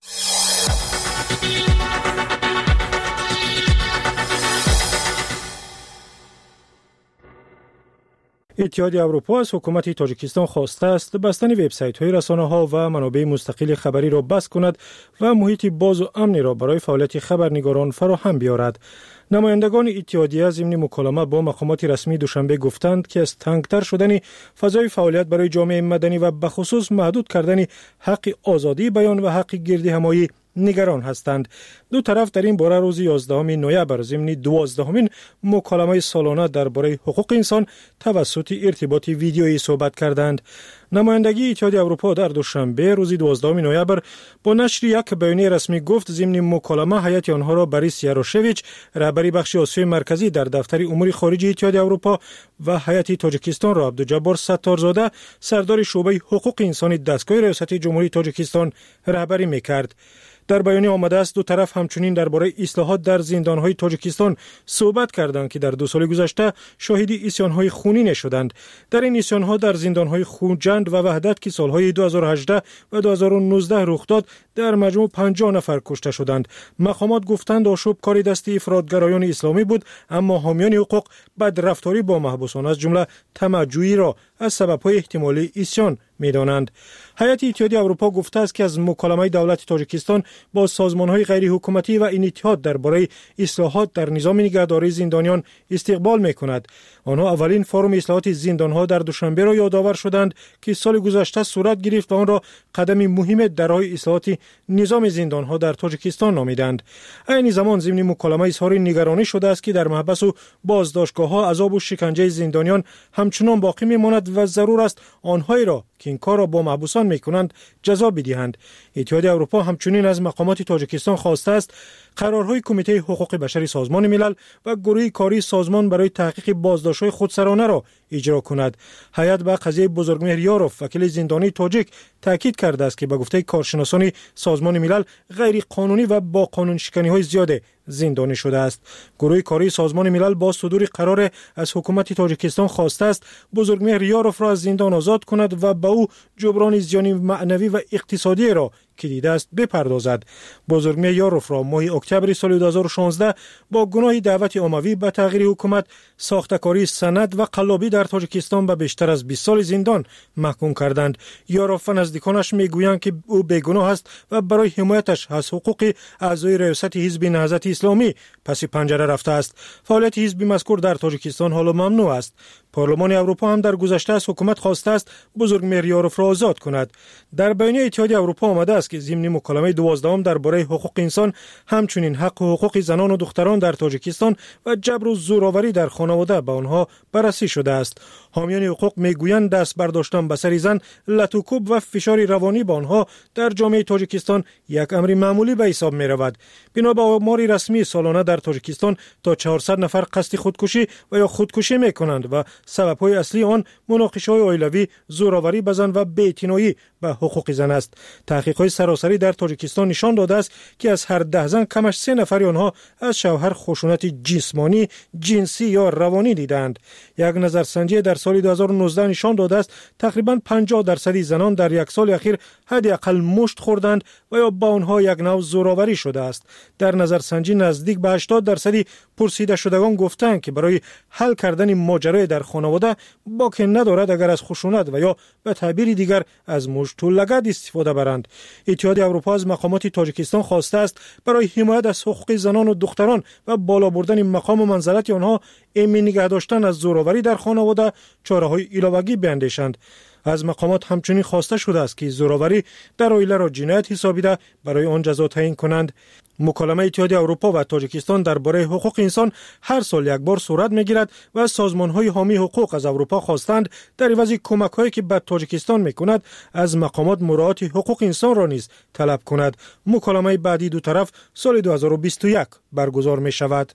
اتحادیه اروپا از حکومت تاجیکستان خواسته است بستن وبسایت‌های رسانه‌ها و منابع مستقل خبری را بس کند و محیط باز و امنی را برای فعالیت خبرنگاران فراهم بیاورد. نمایندگان اتحادیه ضمن مکالمه با مقامات رسمی دوشنبه گفتند که از تنگتر شدن فضای فعالیت برای جامعه مدنی و به خصوص محدود کردن حق آزادی بیان و حق گردهمایی نگران هستند. دو طرف در این باره روز 11 نوامبر ضمن 12مین مکالمه سالانه درباره حقوق انسان توسط ارتباط ویدیویی صحبت کردند. نمایندگی اتحادیه اروپا در دوشنبه روز 12 نوامبر با نشر یک بیانیه رسمی گفت ضمن مکالمه هیئت آنها را بوریس یاروشویچ رهبر بخش آسیای مرکزی در دفتر امور خارجه اتحادیه اروپا و هیئت تاجیکستان را عبدالجبار ستارزاده سردار شعبه حقوق انسان دستگاه ریاست جمهوری تاجیکستان رهبری می‌کرد. در بیانیه آمده است دو طرف همچنین درباره اصلاحات در زندان‌های تاجیکستان صحبت کردند که در 2 سال گذشته شاهد اسیان‌های خونین شدند. در این اسیان‌ها در زندان‌های خوجند و وحدت که سال‌های 2018 و 2019 رخ داد در مجموع 50 نفر کشته شدند. مقامات گفتند آشوب کار دست افراطگرایان اسلامی بود، اما حامیان حقوق بدرفتاری با محبوسان از جمله طمع‌جویی را از سبب‌های احتمالی اسیان می‌دانند. هیئت اتحادیه اروپا گفته است که از مکالمه دولت تاجیکستان با سازمان‌های غیر حکومتی و این اتحاد درباره اصلاحات در نظام نگهداری زندانیان استقبال می‌کند. آنها اولین فروم اصلاحات زندان‌ها در دوشنبه را یادآور شدند که سال گذشته صورت گرفت و آن را قدمی مهم در راه اصلاحات نظام زندان‌ها در تاجیکستان نامیدند. این زمان ضمن مکالمه اظهار نگرانی شده است که در محبس و بازداشتگاه‌ها عذاب و شکنجه زندانیان همچنان باقی می‌ماند و ضرور است آنهایی را که این کار را با محبوسان می‌کنند جزا بدهند. اتحادیه اروپا همچنین از مقامات تاجیکستان خواسته است قرارهای کمیته حقوق بشری سازمان ملل و گروه کاری سازمان برای تحقیق بازداشت‌های خودسرانه را اجرا کند. هیئت به قضیه بزرگمهر یاروف وکیل زندانی تاجیک تاکید کرده است که به گفته کارشناسان سازمان ملل غیر قانونی و با قانون شکنی‌های زیاد زندانی شده است. گروه کاری سازمان ملل با صدور قرار از حکومت تاجیکستان خواسته است بزرگمهر یاروف را از زندان آزاد کند و به او جبران زیان معنوی و اقتصادی را که دیده است بپردازد. بزرگمهر یاروف را ماه اکتبر سال 2016 با گناه دعوت عمومی به تغییر حکومت، ساختکاری سند و قلابی در تاجیکستان به بیشتر از 20 سال زندان محکوم کردند. یاروف و نزدیکانش میگویند که او بیگناه است و برای حمایتش از حقوق اعضای ریاست حزب نهضت اسلامی پس پنجره رفته است. فعالیت حزب مذکور در تاجیکستان حالا ممنوع است. پارلمان اروپا هم در گذشته از حکومت خواسته است بزرگمهر یاروف را آزاد کند. در بیانیه اتحادیه اروپا آمده است که ضمن مکالمه 12 درباره حقوق انسان همچنین حق و حقوق زنان و دختران در تاجیکستان و جبر و زورآوری در خانواده به آنها بررسی شده است. حامیان حقوق میگویند دست برداشتن به سر زن، لطوکوب و فشار روانی به آنها در جامعه تاجیکستان یک امر معمولی به حساب می رود. بنا به آمار رسمی سالانه در تاجیکستان تا 400 نفر قصد خودکشی و یا خودکشی می کنند و سبب‌های اصلی آن مناقشه‌های عائلوی، زورآوری به زن و بی‌اعتنایی به حقوق زن است. تحقیقات سراسری در تاجیکستان نشان داده است که از هر 10 زن کمش 3 نفر آنها از شوهر خشونت جسمانی، جنسی یا روانی دیدند. یک نظرسنجی در سال 2019 نشان داده است تقریباً 50% زنان در یک سال اخیر حداقل مشت خوردند و یا با آنها یک نوع زورآوری شده است. در نظرسنجی نزدیک به 80% پرسیده شدگان گفتند که برای حل کردن ماجرای در خانواده باکی ندارد اگر از خشونت و یا به تعبیر دیگر از مشت و لگد استفاده برند. اتحادیه اروپا از مقامات تاجیکستان خواسته است برای حمایت از حقوق زنان و دختران و بالا بردن مقام و منزلت آنها ایمن نگه داشتن از زورآوری در خانواده چاره‌های علاوه‌ای بیندیشند. از مقامات همچنین خواسته شده است که زورآوری در عائله را جنایت حسابیده برای آن جزا تعیین کنند. مکالمه اتحادیه اروپا و تاجیکستان درباره حقوق انسان هر سال یک بار صورت میگیرد و سازمان‌های حامی حقوق از اروپا خواستند در عوض کمک‌هایی که به تاجیکستان میکند از مقامات مراعات حقوق انسان را نیز طلب کند. مکالمه بعدی دو طرف سال 2021 برگزار می‌شود.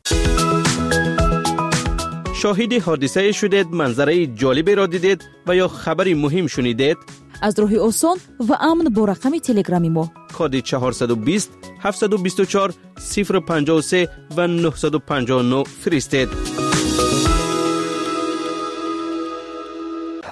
شاهد حادثه شدید، منظره جالبی را دیدید و یا خبری مهم شنیدید؟ از راه آسان و امن با رقم تلگرامی ما کد 420 724 053 و 959 فرستید.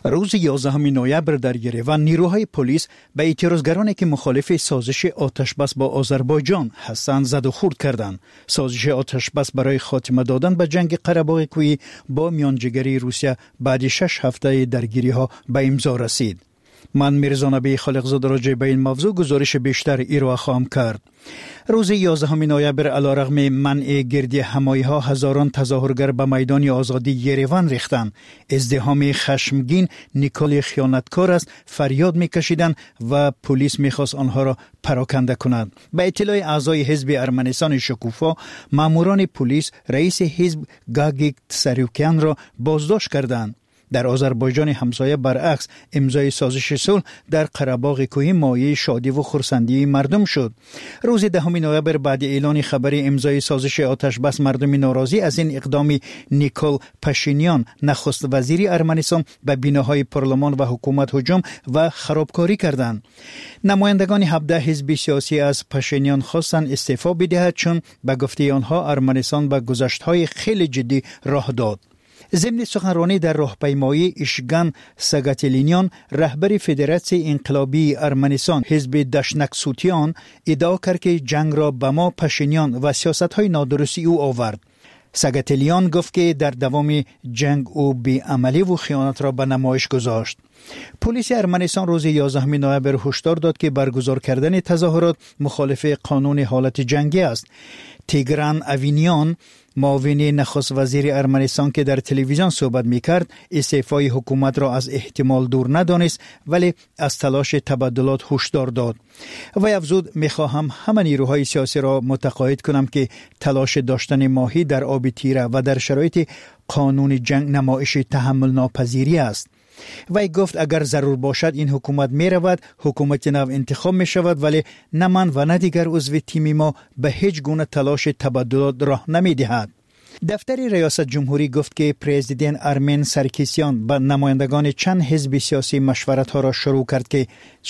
روز 11 نوامبر در یریوان نیروهای پلیس به اعتراضگرانی که مخالف سازش آتشبس با آذربایجان هستند زد و خورد کردند. سازش آتشبس برای خاتمه دادن به جنگ قره‌باغ کوهی با میانجیگری روسیه بعد 6 هفته درگیری‌ها به امضا رسید. من میرزا نبی خالقزاده راجع به این موضوع گزارش بیشتر ارائه خواهم کرد. روز 11 نوامبر علیرغم منع گردی همایی‌ها هزاران تظاهرگر به میدان آزادی یریوان ریختند. ازدحام خشمگین نیکول خیانتکار است فریاد میکشیدند و پلیس میخواست آنها را پراکنده کند. به اطلاع اعضای حزب ارمنستان شکوفا، ماموران پلیس رئیس حزب گاگیک تساروکیان را بازداشت کردند. در آذربایجان همسایه برعکس امضای سازش صلح در قره‌باغ کوهی مایه شادی و خرسندی مردم شد. روز 10 نوامبر بعد اعلان خبر امضای سازش آتشبس مردم ناراضی از این اقدام نیکول پاشینیان نخست وزیر ارمنستان به بناهای پارلمان و حکومت هجوم و خرابکاری کردند. نمایندگان 17 حزب سیاسی از پاشینیان خواستند استعفا بدهد چون به گفته آنها ارمنستان به گذشت‌های خیلی جدی راه داد. ضمن سخنرانی در راهپیمایی اشگان ساگاتلینیان رهبر فدراسیون انقلابی ارمنستان حزب دشنکسوتیان ادعا کرد که جنگ را به ما پاشینیان و سیاست‌های نادرستی او آورد. ساگاتلیان گفت که در دوام جنگ او بی‌عملی و خیانت را به نمایش گذاشت. پلیس ارمنستان روز 11 نوامبر هشدار داد که برگزار کردن تظاهرات مخالف قانون حالت جنگی است. تیگران اوینیان معاون نخست وزیر ارمنستان که در تلویزیون صحبت میکرد استعفای حکومت را از احتمال دور ندانست ولی از تلاش تبادلات هشدار داد. و افزود میخواهم همه نیروهای سیاسی را متقاعد کنم که تلاش داشتن ماهی در آب تیره و در شرایط قانون جنگ نمایش تحمل ناپذیری است. وی گفت اگر ضرور باشد این حکومت می رود، حکومت نو انتخاب می شود ولی نه من و نه دیگر عضو تیم ما به هیچ گونه تلاش تبادلات راه نمی دهد. دفتر ریاست جمهوری گفت که پرزیدنت ارمن سرکیسیان با نمایندگان چند حزب سیاسی مشورت ها را شروع کرد که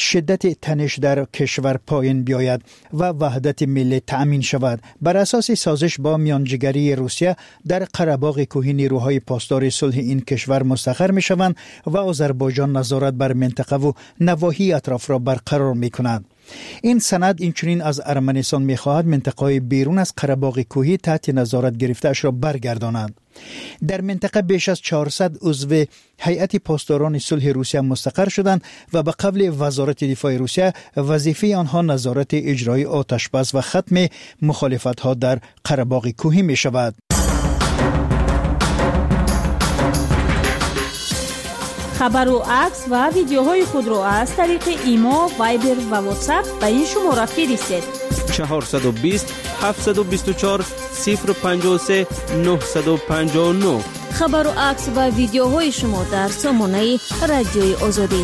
شدت تنش در کشور پایین بیاید و وحدت ملی تأمین شود. بر اساس سازش با میانجیگری روسیه در قره‌باغ کوهی نیروهای پاسدار صلح این کشور مستقر می شوند و آذربایجان نظارت بر منطقه و نواحی اطراف را برقرار می کند. این سند اینچنین از ارمنستان می‌خواهد منطقه بیرون از قره‌باغ کوهی تحت نظارت گرفته‌اش را برگرداند. در منطقه بیش از 400 عضو هیئت پاسداران صلح روسیه مستقر شدند و به قول وزارت دفاع روسیه وظیفه آنها نظارت اجرای آتشبس و ختم مخالفت‌ها در قره‌باغ کوهی می‌شود. خبر و عکس و ویدیوهای خود را از طریق ایما، وایبر و واتساپ به این شماره فرستید. 420 724 053 959. خبر و عکس و ویدیوهای شما در سامانه رادیوی آزادی.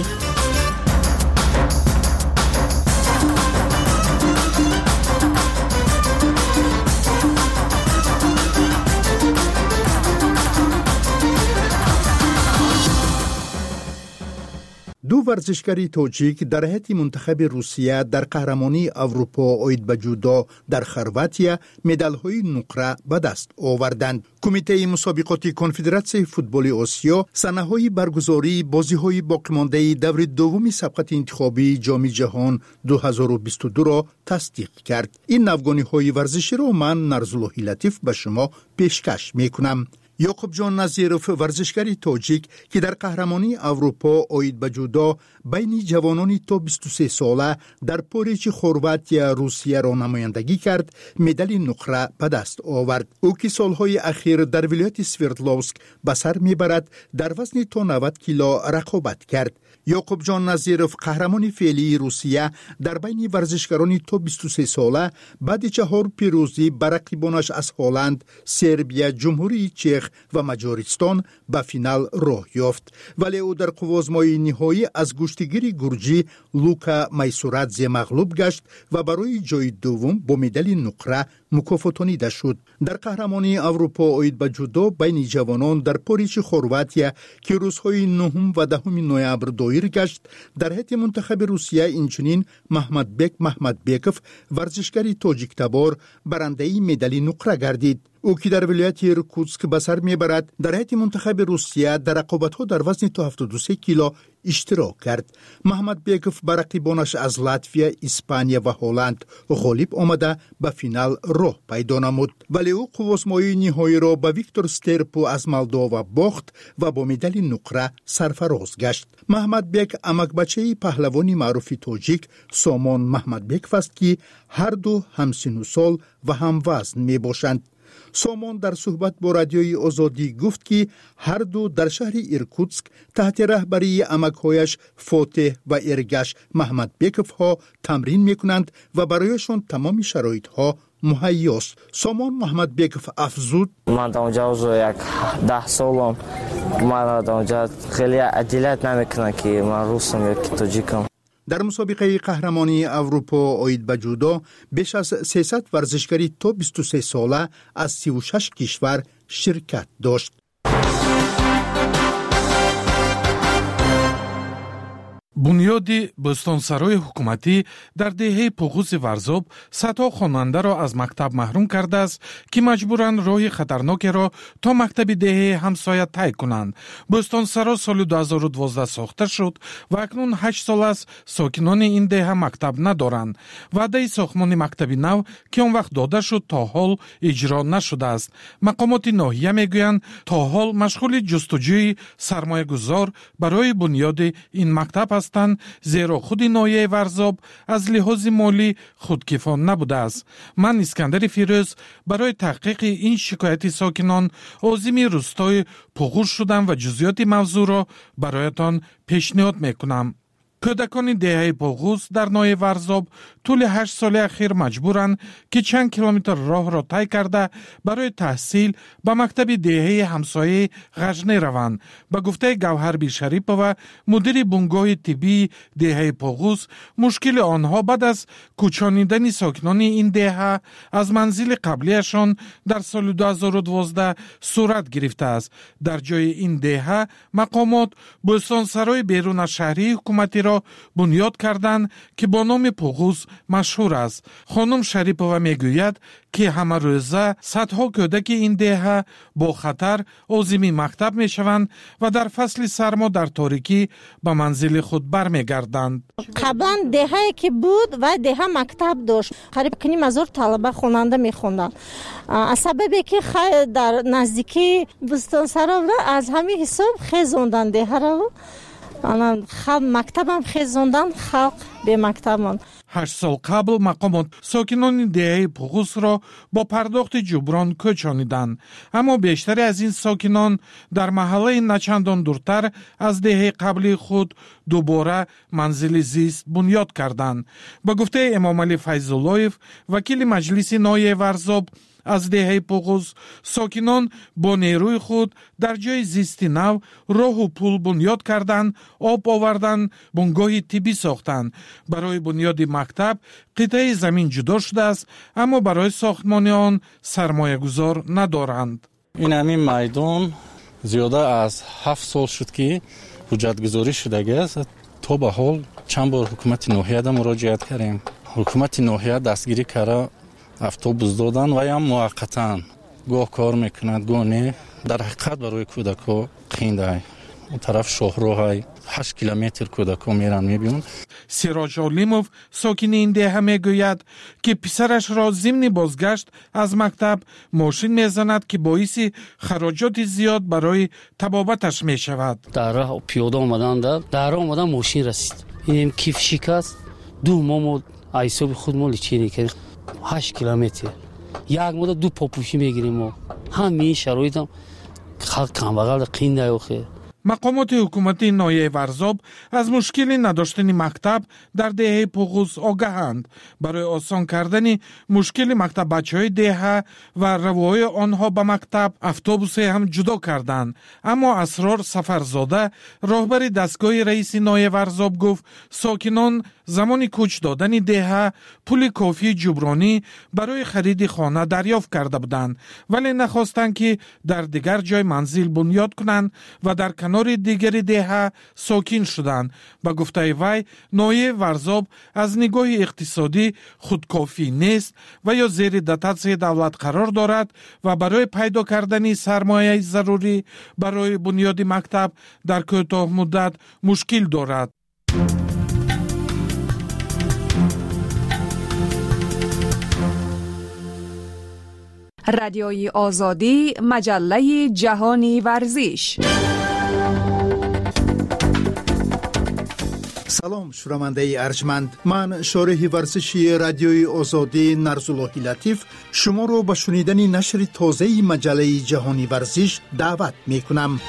دو ورزشکاری تاجیک در هیئت منتخب روسیه در قهرمانی اروپا اوید به جودو در خرواتیا مدال‌های نقره به دست آوردند. کمیته مسابقات کنفدراسیون فوتبال آسیا سنه‌های برگزاری بازی‌های باقی‌مانده دور دوم سبقت انتخابی جام جهان 2022 را تصدیق کرد. این نوگانی‌های ورزشی را من نرزالله لطیف به شما پیشکش می‌کنم. یعقوب جان نظیروف ورزشکاری تاجیک که در قهرمانی اروپا اوید به جودو بین جوانان تا 23 ساله در پوریچ خرواتیا روسیه را نمایندگی کرد مدال نقره به دست آورد. او که سالهای اخیر در ولایت سوردلوفسک به سر میبرد در وزن تا 90 کیلو رقابت کرد. یعقوب جان نظیروف قهرمان فعلی روسیه در بین ورزشکاران تا 23 ساله بعد 4 پیروزی بر رقیبانش از هلند، سربیا، جمهوری چک و مجارستان به فینال راه یافت ولی او در قوازمای نهایی از گشتگیر گرجی لوکا میسورادزه مغلوب گشت و برای جای دوم با مدال نقره مکافاتانیده شد. در قهرمانی اروپا اوید به جودو بین جوانان در پاریس خرواتیا که روزهای 9 و 10 نوامبر دایر گشت، در هیئت منتخب روسیه اینچنین محمدبیکوف ورزشکاری تاجیک تبار برنده مدال نقره گردید. او که در ولایت ایرکوتسک به سر میبرد، در هیئت منتخب روسیه در رقابت‌ها در وزن تا 73 کیلو اشتراک کرد. محمدبیکوف بر رقیبانش از لاتویا، اسپانیا و هلند غالب آمده به فینال راه پیدا نمود، ولی او قوزمایی نهایی را به ویکتور سترپو از مولداوا باخت و با مدال نقره سرفراز گشت. محمدبیک امک بچه پهلوانی معروف تاجیک سامان محمدبیکوف است که هر دو هم سن و سال و هم وزن می باشند. سامان در صحبت با رادیوی آزادی گفت که هر دو در شهر ایرکوتسک تحت رهبری عمک‌هایش فاتح و ارگش محمدبیکوف ها تمرین میکنند و برایشان تمام شرایط ها مهیاست. سامان محمدبیکوف افزود: من در اونجا از 10 سالم، من در اونجا خیلی عدالت نمیکنن که من روسم یا که تاجیکم. در مسابقه قهرمانی اروپا اوید به جودو بیش از 300 ورزشکاری تا 23 ساله از 36 کشور شرکت داشت. бунёди бӯстонсарои ҳукуматӣ дар деҳаи пуғузи варзоб садҳо хонандаро аз мактаб маҳрум кардааст, ки маҷбуранд роҳи хатарнокеро то мактаби деҳаи ҳамсоя тай кунанд. бӯстонсаро соли 2012 сохта шуд ва акнун 8 сол аст сокинони ин деҳа мактаб надоранд. ваъдаи сохтмони мактаби нав, ки он вақт дода шуд, то ҳол иҷро нашудааст. мақомоти ноҳия мегӯянд, то ҳол машғули ҷустуҷӯи сармоягузор барои бунёди ин мактаб аст, зеро худи ноҳияи варзоб аз лиҳози молӣ худкифо набудааст. ман искандари фирӯз барои таҳқиқи ин шикояти сокинон озими рӯстои пуғуз шудам ва ҷузъиёти мавзӯъро бароятон пешниҳод мекунам. кӯдакони деҳаи пуғуз дар ноҳияи варзоб тӯли 8 соли ахир маҷбуранд, ки чанд километр роҳро тай карда барои таҳсил ба мактаби деҳаи ҳамсояи ғажне раванд. ба гуфтаи гавҳарби шарипова, мудири бунгоҳи тиббии деҳаи пуғуз, мушкили онҳо баъд аз кӯчонидани сокинони ин деҳа аз манзили қаблияшон дар соли 2012 сурат гирифтааст. дар ҷои ин деҳа мақомот бӯстонсарои берунашаҳрии ҳукуматиро бунёд карданд, ки бо номи пуғуз машҳур аст. хонум шарипова мегӯяд, ки ҳамарӯза садҳо кӯдаки ин деҳа бо хатар озими мактаб мешаванд ва дар фасли сармо дар торикӣ ба манзили худ бармегарданд. қаблан деҳае ки буд ва деҳа мактаб дошт. қариб 1000 талаба хонанда мехонданд. аз сабабе ки дар наздикии бӯстонсаро аз ҳамин ҳисоб хезонданд деҳаро, мактабам хезондан, халқ бемактабон. 8 сол қабл мақомот сокинони деҳаи пуғузро бо пардохти ҷуброн кӯчониданд, аммо бештари аз ин сокинон дар маҳаллаи начандон дуртар аз деҳаи қаблии худ дубора манзили зист бунёд карданд. ба гуфтаи эмомалӣ файзуллоев, вакили маҷлиси ноҳияи варзоб, аз деҳаи пуғуз сокинон бо нерӯи худ дар ҷои зисти нав роҳу пул бунёд карданд, об оварданд, бунгоҳи тиббӣ сохтанд. барои бунёди мактаб қитъаи замин ҷудо шудааст, аммо барои сохтмони он сармоягузор надоранд. ин ҳамин майдон зиёда аз 7 сол шуд ки ҳуҷҷатгузорӣ шудагааст. то ба ҳол чанд бор ҳукумати ноҳияда муроҷиат кардем. ҳукумати ноҳия дастгирӣ кара автобус додан ва ям муваққатан гоҳ кор мекунад, гоҳ не. дар ҳақиқат барои кӯдако қиндай он тараф шоҳроҳай 8 километр кӯдако меран мебинанд. сироҷ олимов, сокини ин деҳа, мегӯяд, ки писарашро зимни бозгашт аз мактаб мошин мезанад, ки боиси хароҷоти зиёд барои табобаташ мешавад. дар роҳ пиёда омаданда, дар роҳ омадан мошин расид. инем киф шикаст. 2 моҳ мо айсоби худ мо личини кардем. 8 километр. як мода 2 попуши мегирем мо. ҳамин шароитам халқ камбағал қиндай охе. مقامات حکومتی ناحیه ورزاب از مشکل نداشتن مکتب در دهه پوغوز آگاهند. برای آسان کردن مشکل مکتب بچه‌های دهه و روای آنها به مکتب اتوبوس هم جدا کردند. اما اسرار سفرزاده راهبر دستگاه رئیس ناحیه ورزاب گفت ساکنان زمان کوچ دادن دهه پول کافی جبرانی برای خرید خانه دریافت کرده بودند، ولی نخواستند که در دیگر جای منزل بنیاد کنند و در کنار دیگر دهه ساکن شدند. به گفته وی ناحیه ورزاب از نگاه اقتصادی خودکافی نیست و یا زیر دتاتسیای دولت قرار دارد و برای پیدا کردن سرمایه ضروری برای بنیاد مکتب در کوتاه مدت مشکل دارد. رادیوی آزادی، مجله جهانی ورزش. سلام شنونده ارجمند، من شارح ورزشی رادیوی آزادی نرزاللهی لطیف شما رو به شنیدن نشر تازه مجله جهانی ورزش دعوت می کنم.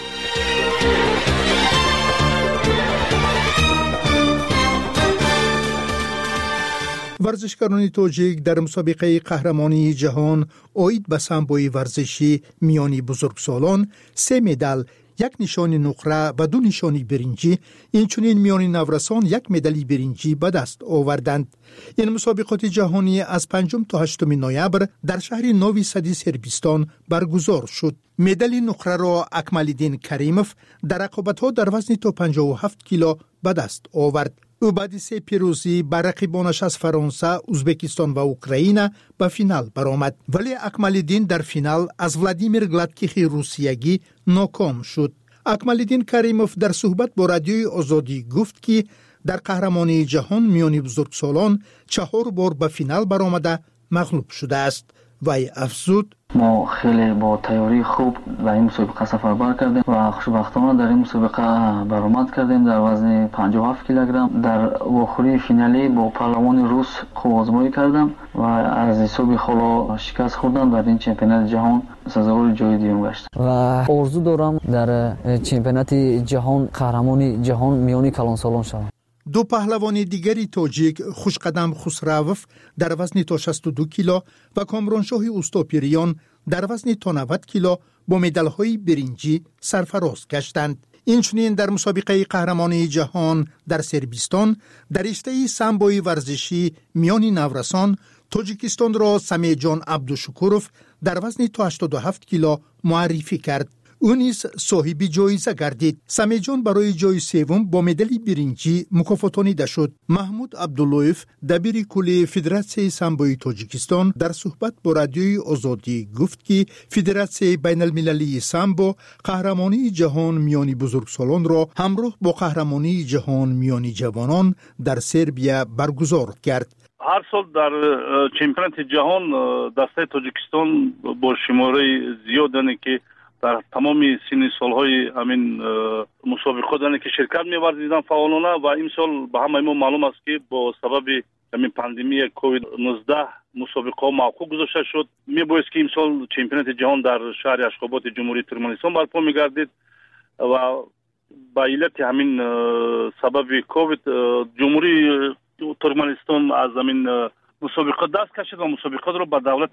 ورزشکاران تاجیک در مسابقه قهرمانی جهان عاید به سامبوی ورزشی میانی بزرگسالان 3 مدال، 1 نشان نقره و 2 نشانی برنجی، اینچنین میان نورسان 1 مدال برنجی به دست آوردند. این مسابقات جهانی از 5 تا 8 نوامبر در شهر نوی سدی سربستان برگزار شد. مدال نقره را اکمالدین کریموف در رقابت‌ها در وزن تا 57 کیلو به دست آورد. او بعد 3 پیروزی بر رقیبانش از فرانسه، ازبکستان و اوکراین به فینال برآمد، ولی اکمالدین در فینال از ولادیمیر گلادکیخ روسیایی ناکام شد. اکمالدین کریموف در صحبت با رادیوی آزادی گفت که در قهرمانی جهان میان بزرگسالان 4 بار به فینال برآمده مغلوب شده است. وی افزود ما خیلی با تیاری خوب در این مسابقه سفر کردیم و خوشبختانه در این مسابقه برآمد کردیم. در وزن 57 کیلوگرم در آخری فینالی با پهلوان روس خوب آزمایی کردم و از حساب خلا شکست خوردم. در این چمپیونات جهان سزاوار جای دوم گشتم و آرزو دارم در چمپیونات جهان قهرمان جهان میانی کلانسالان شوم. 2 پهلوان دیگری تاجیک خوشقدم خسروف در وزن تا 62 کیلو و کامرانشاه اوستاپیریان در وزن تا 90 کیلو با مدال‌های برنجی سرفراز گشتند. اینچنین در مسابقه قهرمانی جهان در سربستان در رشته سامبوی ورزشی میان نورسان تاجیکستان را سمیجان عبدوشکوروف در وزن تا 87 کیلو معرفی کرد. او نیز صاحب جایزه گردید. سمیجان برای جای سوم با مدال برنجی مکافاتانیده شد. محمود عبداللهیف دبیر کل فدراسیون سامبوی تاجیکستان در صحبت با رادیوی آزادی گفت که فدراسیون بین المللی سامبو قهرمانی جهان میانی بزرگسالان را همراه با قهرمانی جهان میانی جوانان در سربیا برگزار کرد. هر سال در چمپیونات جهان دسته تاجیکستان با شماره زیادی که در تمام سن سالهای همین مسابقات دارن که شرکت می‌ورزیدن فعالانه و این سال به همه ما معلوم است که با سبب همین پاندمی کووید 19 مسابقه موقوف گذاشته شد. میبایست که این سال چمپیونات جهان در شهر اشخابات جمهوری ترکمنستان برپا می‌گردید و با علت همین سبب کووید جمهوری ترکمنستان از همین مسابقات دست کشید و مسابقات رو به دولت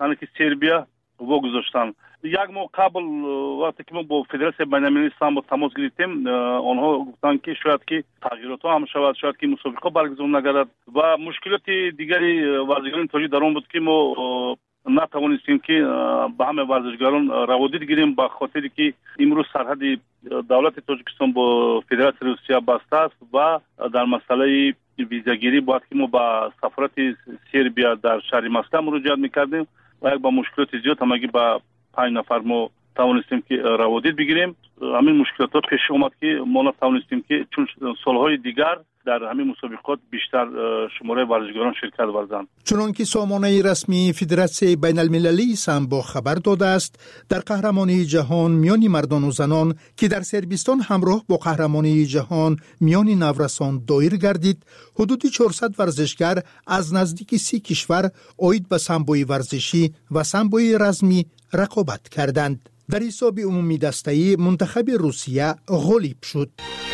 سربیا واگذاشتن. یک ماه قبل وقتی که ما با فدراسیون بین المللی سامبو تماس گرفتیم، آنها گفتند که شاید که تغییرات هم شود، شاید که مسابقه برگزار نگردد و مشکلات دیگری ورزشکاران تاجیک در آن بود که ما نتوانستیم که به همه ورزشکاران روادید گیریم به خاطری که امروز سرحد دولت تاجیکستان با فدراسیون روسیه بسته است و در مسئله ویزاگیری باید که ما با سفارت سربیا در شهر مسکو مراجعه میکردیم و یک با مشکلات زیاد همگی با 5 نفر ما توانستیم که روادید بگیریم. همین مشکلات ها پیش اومد که ما نتوانستیم که چون سالهای دیگر در همین مسابقات بیشتر شماره ورزشکاران شرکت ورزند. چنانکه سامانه رسمی فدراسیون بین المللی سامبو خبر داده است، در قهرمانی جهان میان مردان و زنان که در سربستان همراه با قهرمانی جهان میان نورسان دایر گردید، حدود 400 ورزشکار از نزدیک 30 کشور عاید به سامبوی ورزشی و سامبوی رزمی رقابت کردند. در حساب عمومی دسته‌ای منتخب روسیه غالب شد.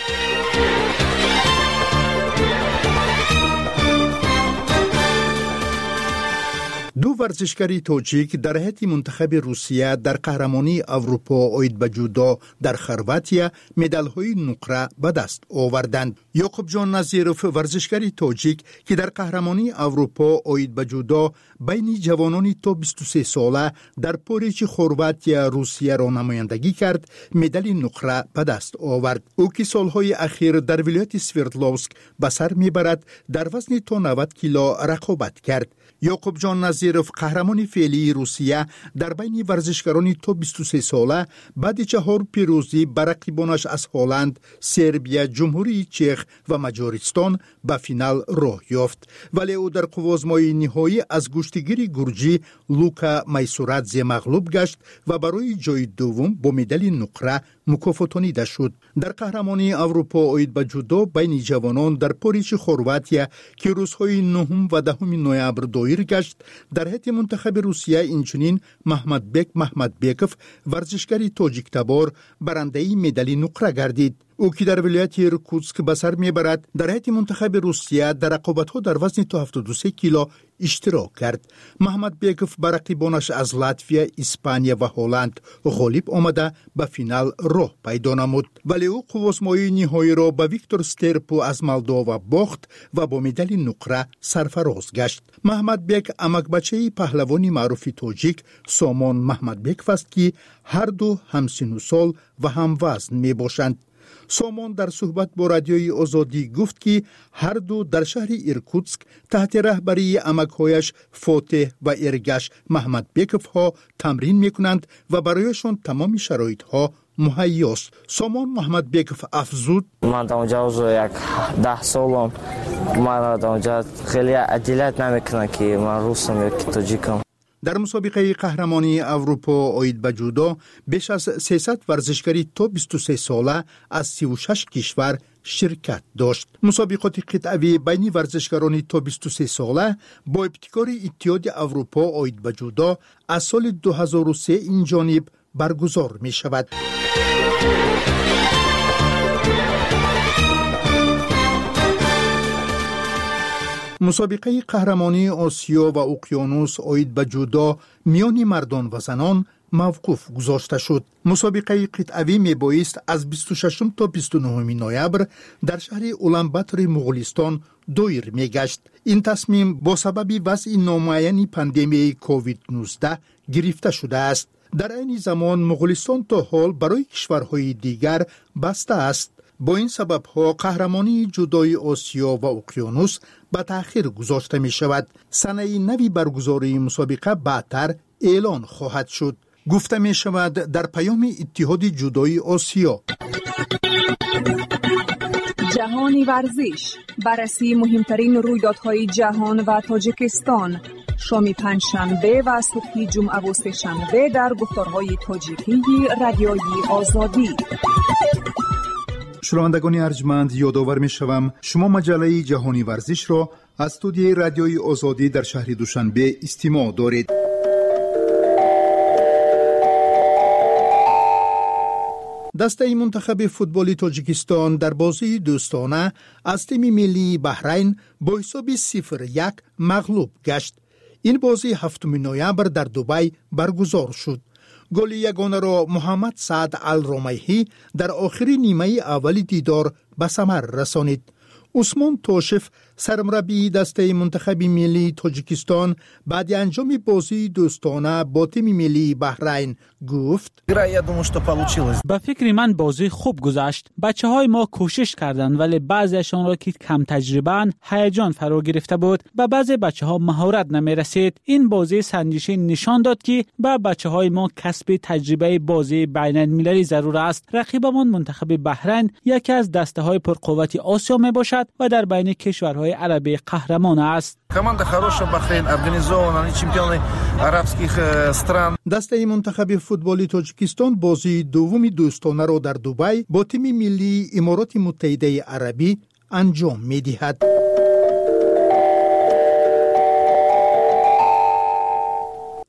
دو ورزشکاری تاجیک در هیئت منتخب روسیه در قهرمانی اروپا اوید به جودو در خرواتیا مدال‌های نقره به دست آوردند. یعقوب جان نظیروف ورزشکاری تاجیک که در قهرمانی اروپا اوید به جودو بین جوانان تا 23 ساله در پوریچ خرواتیا روسیه را نمایندگی کرد، مدال نقره به دست آورد. او که سالهای اخیر در ولایت سوردلوفسک به سر میبرد در وزن تا 90 کیلو رقابت کرد. یعقوب جان نظیروف قهرمان فعلی روسیه در بین ورزشکاران تا 23 ساله بعد 4 پیروزی بر رقیبانش از هلند، سربیا، جمهوری چک و مجارستان به فینال راه یافت، ولی او در قوازمای نهایی از گشتگیر گرجی لوکا میسورادزه مغلوب گشت و برای جای دوم با مدال نقره مکافاتانیده شد. در قهرمانی اروپا اوید به جودو بین جوانان در پوریچ خرواتیا که روزهای 9 و 10 نوامبر دایر گشت، در هیئت منتخب روسیه اینچنین محمدبیکوف ورزشکاری تاجیک تبار برنده مدال نقره گردید. او که در ولایت ایرکوتسک به سر میبرد در هیئت منتخب روسیه در رقابت‌ها در وزن تا 73 کیلو اشتراک کرد. محمدبیکوف بر رقیبانش از لاتویا، اسپانیا و هلند غالب آمده به فینال راه پیدا نمود، ولی او قوازمای نهایی را به ویکتور سترپو از مولداوا باخت و با مدال نقره سرفراز گشت. محمدبیک امک بچه پهلوانی معروف تاجیک سامان محمدبیکوف است که هر دو همسن و سال و هم وزن می باشند. سامان در صحبت با رادیوی آزادی گفت که هر دو در شهر ایرکوتسک تحت رهبری عمک‌هایش فاتح و ارگش محمدبیکوف ها تمرین میکنند و برایشان تمام شرایط ها مهیاست. سامان محمدبیکوف افزود: من در اونجا 10 سالم، من اونجا خیلی عدالت نمیکنن که من روسم یا که تاجیکم. در مسابقه قهرمانی اروپا اوید به جودو بیش از 300 ورزشکاری تا 23 ساله از 36 کشور شرکت داشت. مسابقات قطعی بین ورزشکاران تا 23 ساله با ابتکار اتحاد اروپا اوید به جودو از سال 2003 این جانب برگزار می شود. مسابقه قهرمانی آسیا و اقیانوس اوید به جودو میان مردان و زنان موقوف گذاشته شد. مسابقه قطعی می بایست از 26 تا 29 نوامبر در شهر اولانباتر مغولستان دایر می گشت. این تصمیم با سبب وضع نامعین پاندمی کووید 19 گرفته شده است. در این زمان مغولستان تا حال برای کشورهای دیگر بسته است. با این سبب ها قهرمانی جودوی آسیا و اقیانوس به تأخیر گذاشته می شود. سنه نوی برگزاری مسابقه بعدتر اعلان خواهد شد. گفته می شود در پیام اتحاد جودوی آسیا. جهانی ورزش، بررسی مهمترین رویدادهای جهان و تاجیکستان، شام پنجشنبه و صبح جمعه و سه‌شنبه در گفتارهای تاجیکی رادیوی آزادی. شنوندگان ارجمند، یادآور می‌شوم شما مجله جهانی ورزش را از استودیوی رادیوی آزادی در شهر دوشنبه استماع دارید. دسته منتخب فوتبالی تاجیکستان در بازی دوستانه از تیم ملی بحرین با حساب 0-1 مغلوب گشت. این بازی 7 نوامبر در دبی برگزار شد. گل یگانه را محمد سعد الرمیحی در آخرین نیمه اول دیدار به ثمر رسانید. عثمان توشف سرمربی دسته منتخب ملی تاجیکستان بعد انجام بازی دوستانه با تیم ملی بحرین گفت: به فکر من بازی خوب گذشت. بچه‌های ما کوشش کردند ولی بعضیشان را که کم تجربه اند هیجان فرا گرفته بود. به بعضی بچه‌ها مهارت نمی‌رسید. این بازی سنجشی نشان داد که به بچه‌های ما کسب تجربه بازی بین‌المللی ضرور است. رقیبمان منتخب بحرین یکی از دسته‌های پرقوت آسیا میباشد و در بین کشورهای عربی قهرمان است. دسته منتخب فوتبالی تاجیکستان بازی دومی دوستانه را در دبی با تیم ملی امارات متحده عربی انجام می‌دهد.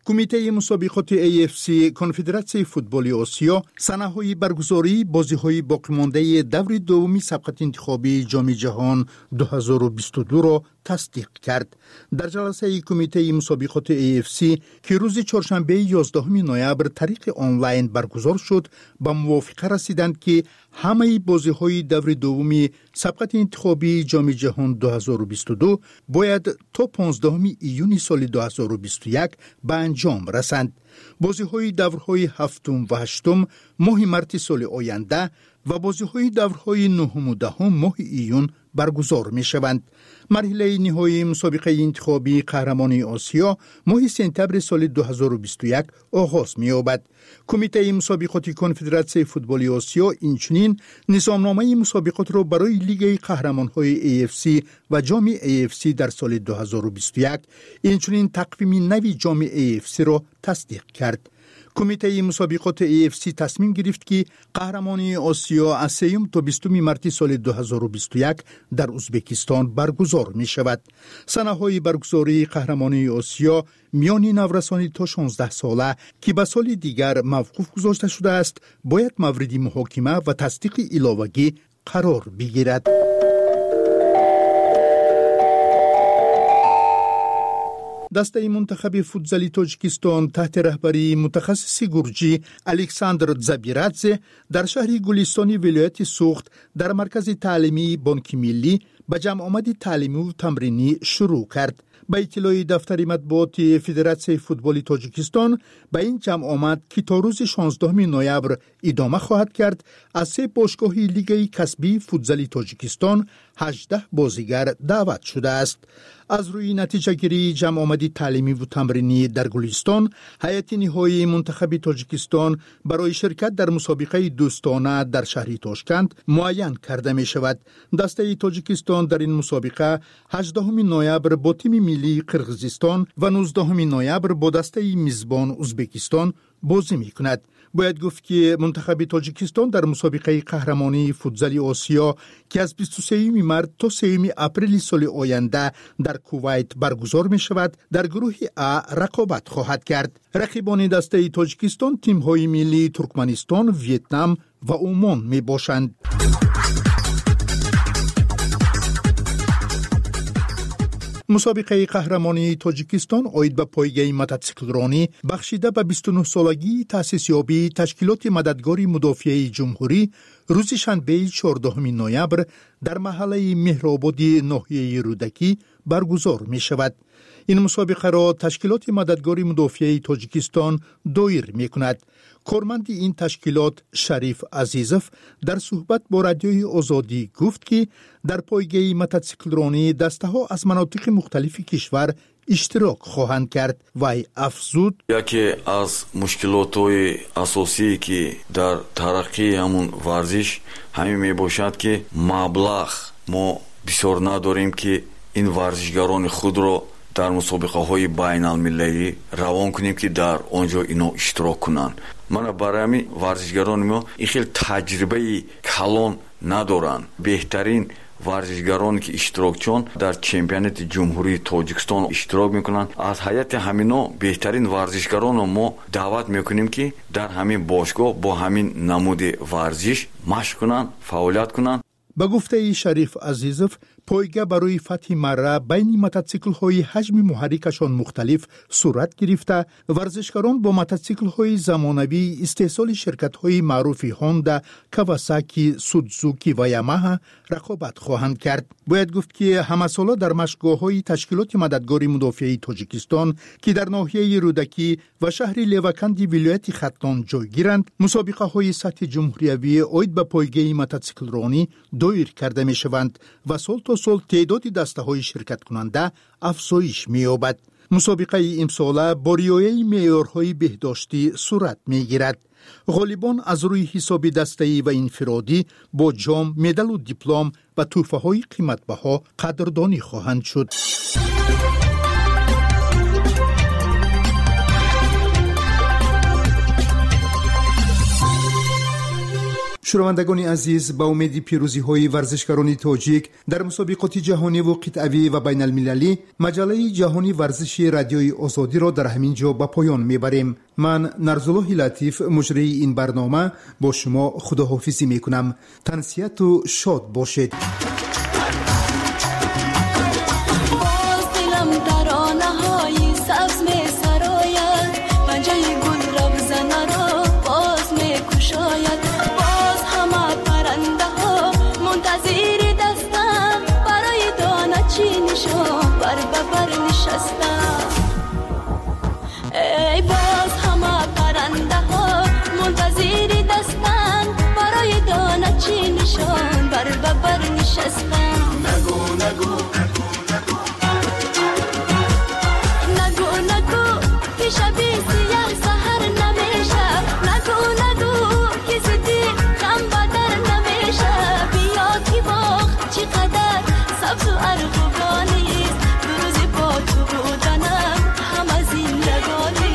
کمیته مسابقات AFC کنفدراسیون فوتبال آسیا سنه‌های برگزاری بازی‌های باقی‌مانده دور دومی سبقت انتخابی جام جهان 2022 را تصدیق کرد. در جلسه کمیته مسابقات AFC که روز چهارشنبه 11 نوامبر طریق آنلاین برگزار شد، به موافقه رسیدند که همه بازی‌های دور دومی سبقت انتخابی جام جهان 2022 باید تا 15 ایون سال 2021 به انجام رسند. بازی‌های دورهای هفتم و هشتم ماه مارس سال آینده و بازی‌های دورهای نهم و دهم ماه ایون برگزار می‌شوند. مرحله نهایی مسابقه انتخابی قهرمانی آسیا ماه سپتامبر سال 2021 آغاز می‌یابد. کمیته مسابقات کنفدراسیون فوتبال آسیا اینچنین نظامنامه مسابقات را برای لیگ قهرمان‌های AFC و جام AFC در سال 2021 اینچنین تقویم نوی جام AFC را تصدیق کرد. کمیته مسابقات AFC تصمیم گرفت که قهرمانی آسیا از 3 تا 20 مارس سال 2021 در ازبکستان برگزار می شود. سنه‌های برگزاری قهرمانی آسیا میان نورسانی تا 16 ساله که به سال دیگر موقوف گذاشته شده است باید مورد محاکمه و تصدیق علاوه‌ای قرار بگیرد. دسته منتخب فوتزالی تاجیکستان تحت رهبری متخصص گرجی الکساندر زابیرادزه در شهر گلستانی ولایت سوخت در مرکز تعلیمی بانک ملی به جمع آمد تعلیمی و تمرینی شروع کرد. به اطلاع دفتر مطبوعات فدراسیون فوتبال تاجیکستان به این جمع آمد که تا روز 16 نوامبر ادامه خواهد کرد از 3 باشگاه لیگ کسبی فوتزالی تاجیکستان 18 بازیگر دعوت شده است. از روی نتیجه گیری جمع آمدی تعلیمی و تمرینی در گلستان، هیئت نهایی منتخب تاجیکستان برای شرکت در مسابقه دوستانه در شهر تاشکند معین کرده می شود. دسته تاجیکستان در این مسابقه 18 نوامبر با تیم ملی قرقیزستان و 19 نوامبر با دسته میزبان ازبکستان بازی می کند. باید گفت که منتخب تاجیکستان در مسابقه قهرمانی فوتزالی آسیا که از 23 مارس تا 3 اپریل سال آینده در کویت برگزار می شود در گروه A رقابت خواهد کرد. رقیبان دسته تاجیکستان تیم‌های ملی ترکمنستان، ویتنام و عمان می باشند. مسابقه قهرمانی تاجیکستان عاید به پایگاه موتورسیکلرانی بخشیده به 29 سالگی تأسیس یابی تشکیلات مددگاری مدافع جمهوری روز شنبه 14 نوامبر در محله مهرآباد ناحیه رودکی برگزار می شود. این مسابقه را تشکیلات مددگاری مدافع تاجیکستان دایر می کند. کارمند این تشکیلات شریف عزیزوف در صحبت با رادیوی آزادی گفت که در پایگاه موتورسیکلرانی دسته ها از مناطق مختلف کشور اشتراک خواهند کرد. وی افزود یکی از مشکلات‌های اساسی که در ترقی همون ورزش همین می باشد که مبلغ ما بسیار نداریم که این ورزشگران خود را در مسابقه های بین المللی روان کنیم که در آنجا اینا اشتراک کنند. من برای همین ورزشگران ما این خیلی تجربه کلان ندارن. بهترین ورزشگرانی که اشتراک چون در چمپیونات جمهوری تاجیکستان اشتراک میکنن، از هیئت همینا بهترین ورزشگران ما دعوت میکنیم که در همین باشگاه با همین نمود ورزش مشق کنن، فعالیت کنن. به گفته شریف عزیزوف، پایگاه برای فتح مره بین موتورسیکل های حجم محرکشان مختلف صورت گرفته، ورزشکاران با موتورسیکل های زمانوی استحصال شرکت های معروف هوندا، کواساکی، سوزوکی و یاماها رقابت خواهند کرد. باید گفت که همساله در مشقگاه های تشکیلات مددگاری مدافع تاجیکستان که در ناحیه رودکی و شهر لیوکند ولایت ختلان جای گیرند، مسابقه های سطح جمهوری عاید به پایگاه موتورسیکلرانی دایر کرده می شوند و سال تا سال تعداد دسته های شرکت کننده افزایش می یابد. مسابقه امساله با رعایت معیارهای بهداشتی صورت می گیرد. غالبان از روی حساب دسته‌ای و انفرادی با جام، مدال و دیپلم و تحفه های قیمت‌بها قدردانی خواهند شد. شنوندگان عزیز، با امید پیروزی های ورزشکاران تاجیک در مسابقات جهانی و قطعی و بین المللی، مجله جهانی ورزش رادیوی آزادی را در همین جا به پایان میبریم. من نرزالله لطیف مجری این برنامه با شما خداحافظی میکنم. تنسیت و شاد باشید. ای باز همه پرنده ها منتظر دستن برای دانه چی نشان بر ببر نشستن. نگو نگو نگو نگو که شبی سیاه سهر نمیشه. نگو نگو که زدی غم بدر نمیشه. بیا که باغ چقدر سبز و ارغوانیست. دو روزی با تو بودنم همه زندگانی.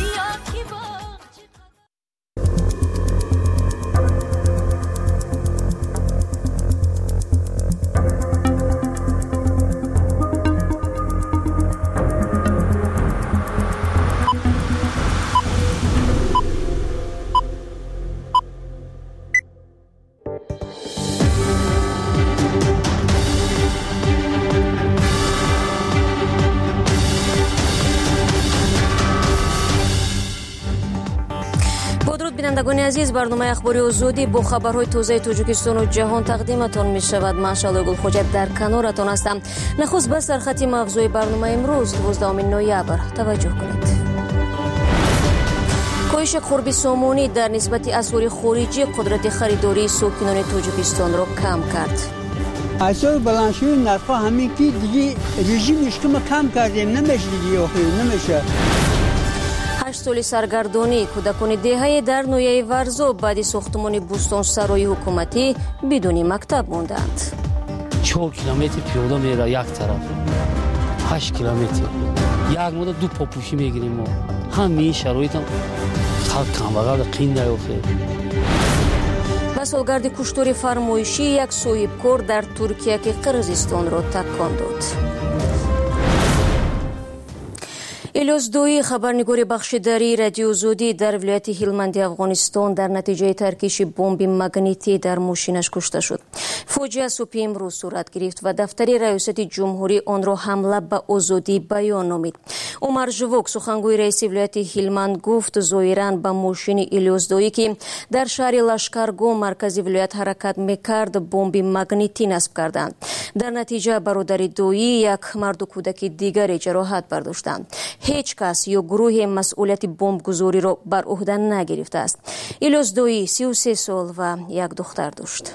بینندگان عزیز، برنامه اخباری آزادی با خبرهای تازه تاجیکستان و جهان تقدیمتان می شود. من شعله گلخوجت در کنارتان هستم. نخست به سرخط موضوع برنامه امروز 12 نوامبر توجه کنید. کاهش قرب سامانی در نسبت اسعار خارجی قدرت خریداری ساکنان تاجیکستان را کم کرد. اسعار بلندشوی نرخ‌ها همین که دیگه رژیمش که ما کم کردیم نمیشه دیگه نمیشه. 8 سال سرگردانی کودکان دهه در نویه ورزاب بعد ساختمان بوستان سرای حکومتی بدون مکتب ماندند. 4 کیلومتر پیاده میره یک طرف، 8 کیلومتر یک مدت دو پاپوشی میگیریم ما. همین شرایط خلق کمبغل قین نیافته. به سالگرد کشتار فرمایشی یک صاحبکار در ترکیه که قرقیزستان را تکان داد. الیاس دویی خبرنگار بخشداری رادیو آزادی در ولایت هلمند افغانستان در نتیجه ترکیش بمب مگنیتی در ماشینش کشته شد. فوجیه صبح امروز صورت گرفت و دفتر ریاست جمهوری آن را حمله به آزادی بیان نامید. عمر ژوک سخنگوی رئیس ولایت هلمند گفت ظاهراً به ماشین الیاس دویی که در شهر لشکرگاه مرکزی ولایت حرکت میکرد بمب مگنیتی نصب کردند. در نتیجه برادر دویی یک مرد و کودک دیگر جراحت برداشتند. هیچ کس یا گروه مسئولیت بمب گذاری را بر عهده نگرفته است. الیاس دویی 33 سال و یک دختر داشت.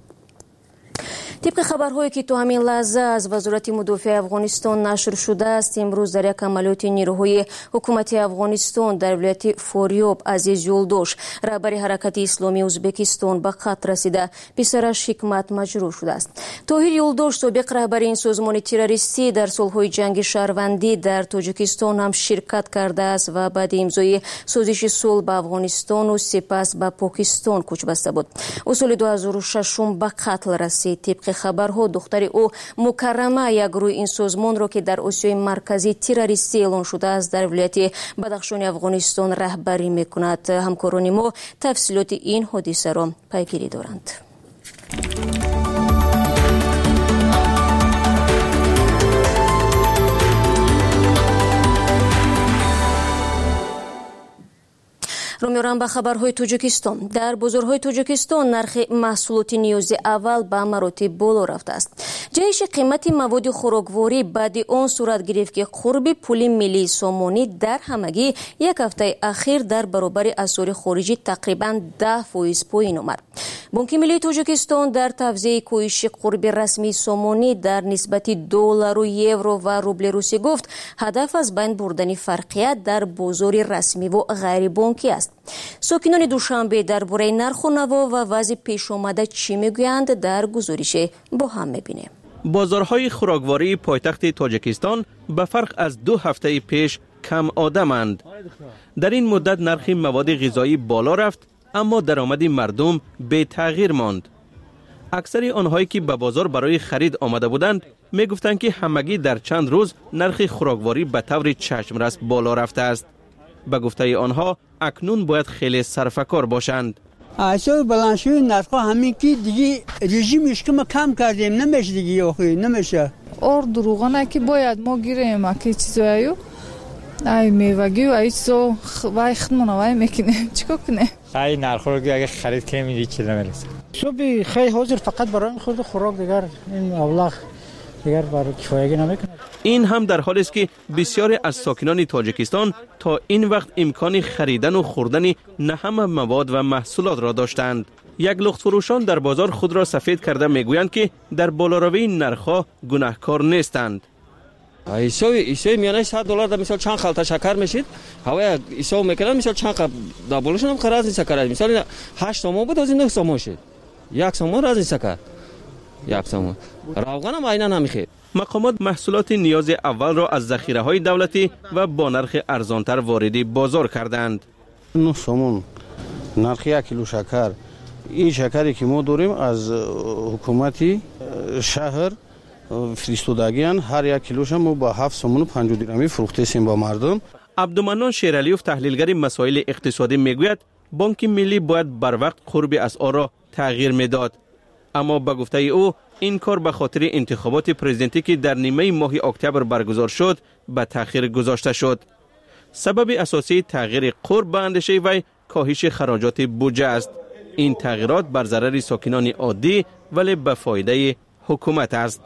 طبق خبرهایی که تو همین لحظه از وزارت مدافع افغانستان نشر شده است، امروز در یک عملیات نیروهای حکومتی افغانستان در ولایت فاریاب عزیز یولدوش رهبر حرکت اسلامی ازبکستان به قتل رسیده. پسرش حکمت مجروح شده است. طاهر یولدوش سابق رهبر این سازمان تروریستی در سالهای جنگ شهروندی در تاجیکستان هم شرکت کرده است و بعد امضای سازش صلح به افغانستان و سپس به پاکستان کوچ بسته بود. سال 2006 به قتل رسید. طبق خبرها دختر او مکرمه یک گروه این سازمان را که در آسیای مرکزی تروریستی اعلان شده است در ولایت بدخشان افغانستان رهبری میکند. همکاران ما تفصیلات این حادثه را پیگیری دارند. رو میارم به خبرهای تاجیکستان. در بازارهای تاجیکستان نرخ محصولات نیاز اول به مراتب بالا رفته است. جهش قیمت مواد خوراکواری بعد آن صورت گرفت که قرب پول ملی سامانی در همگی یک هفته اخیر در برابر اسعار خارجی تقریبا 10% پایین آمد. بانک ملی تاجیکستان در توزیع کاهش قرب رسمی سامانی در نسبت دلار و یورو و روبل روسی گفت هدف از بین بردن فرقیت در بازار رسمی و غیر بانکی است. ساکنان دوشنبه درباره نرخ و نوا و وضع پیش آمده چی میگویند در گزارش با هم میبینیم. بازارهای خوراکواری پایتخت تاجیکستان به فرق از 2 هفته پیش کم آدمند. در این مدت نرخ مواد غذایی بالا رفت، اما درآمد مردم به تغییر ماند. اکثر آنهایی که به بازار برای خرید آمده بودند می گفتند که همگی در چند روز نرخ خوراکواری به طور چشمرس بالا رفته است. به گفته آنها اکنون باید خیلی صرفه‌کار باشند. اصلا بلندشوی نرخ‌ها همین که دیگه رژیمش که ما کم کردیم نمیشه دیگه آخه نمیشه. اور دروغانه که باید ما گیریم اکی چیزایو ای میوگی و ای چیزو وای خدمون وای میکنیم چیکار کنه؟ ای نرخ‌ها رو اگه خرید کنیم این چیز نمیرسه. صبح خیلی حاضر فقط برای خود خوراک دیگر این اولاغ دیگر برای کفایگی نمیکنه. این هم در حالی است که بسیاری از ساکنان تاجیکستان تا این وقت امکان خریدن و خوردن نه همه مواد و محصولات را داشتند. یک لخت فروشان در بازار خود را سفید کرده میگویند که در بالاروی نرخ‌ها گناهکار نیستند. ایسای میانه $100 در مثال چند خلطه شکر میشید هوای ایسا میکنن مثال چند قب دابولشون هم خراز این شکر است مثال 8 سومون بود از این 9 سومون شد 1 سومون از این شکر 1 سومون روغن هم عینا نمیخواد. مقامات محصولات نیاز اول را از ذخیره‌های دولتی و با نرخ ارزانتر وارد بازار کردند. 9 سومون نرخ 1 کیلو شکر این شکری که ما داریم از حکومتی شهر فرستادگیان هر 1 کیلوش ما با 7 سومون و 50 درهمی فروختیم با مردم. عبدالمنان شیرعلیوف تحلیلگر مسائل اقتصادی میگوید بانک ملی باید بر وقت قرب اسعار را تغییر میداد، اما به گفته او این کار به خاطر انتخابات پرزیدنتی که در نیمه ماه اکتبر برگزار شد به تأخیر گذاشته شد. سبب اساسی تغییر قرب به اندیشه وی کاهش خراجات بودجه است. این تغییرات بر ضرر ساکنان عادی ولی به فایده حکومت است.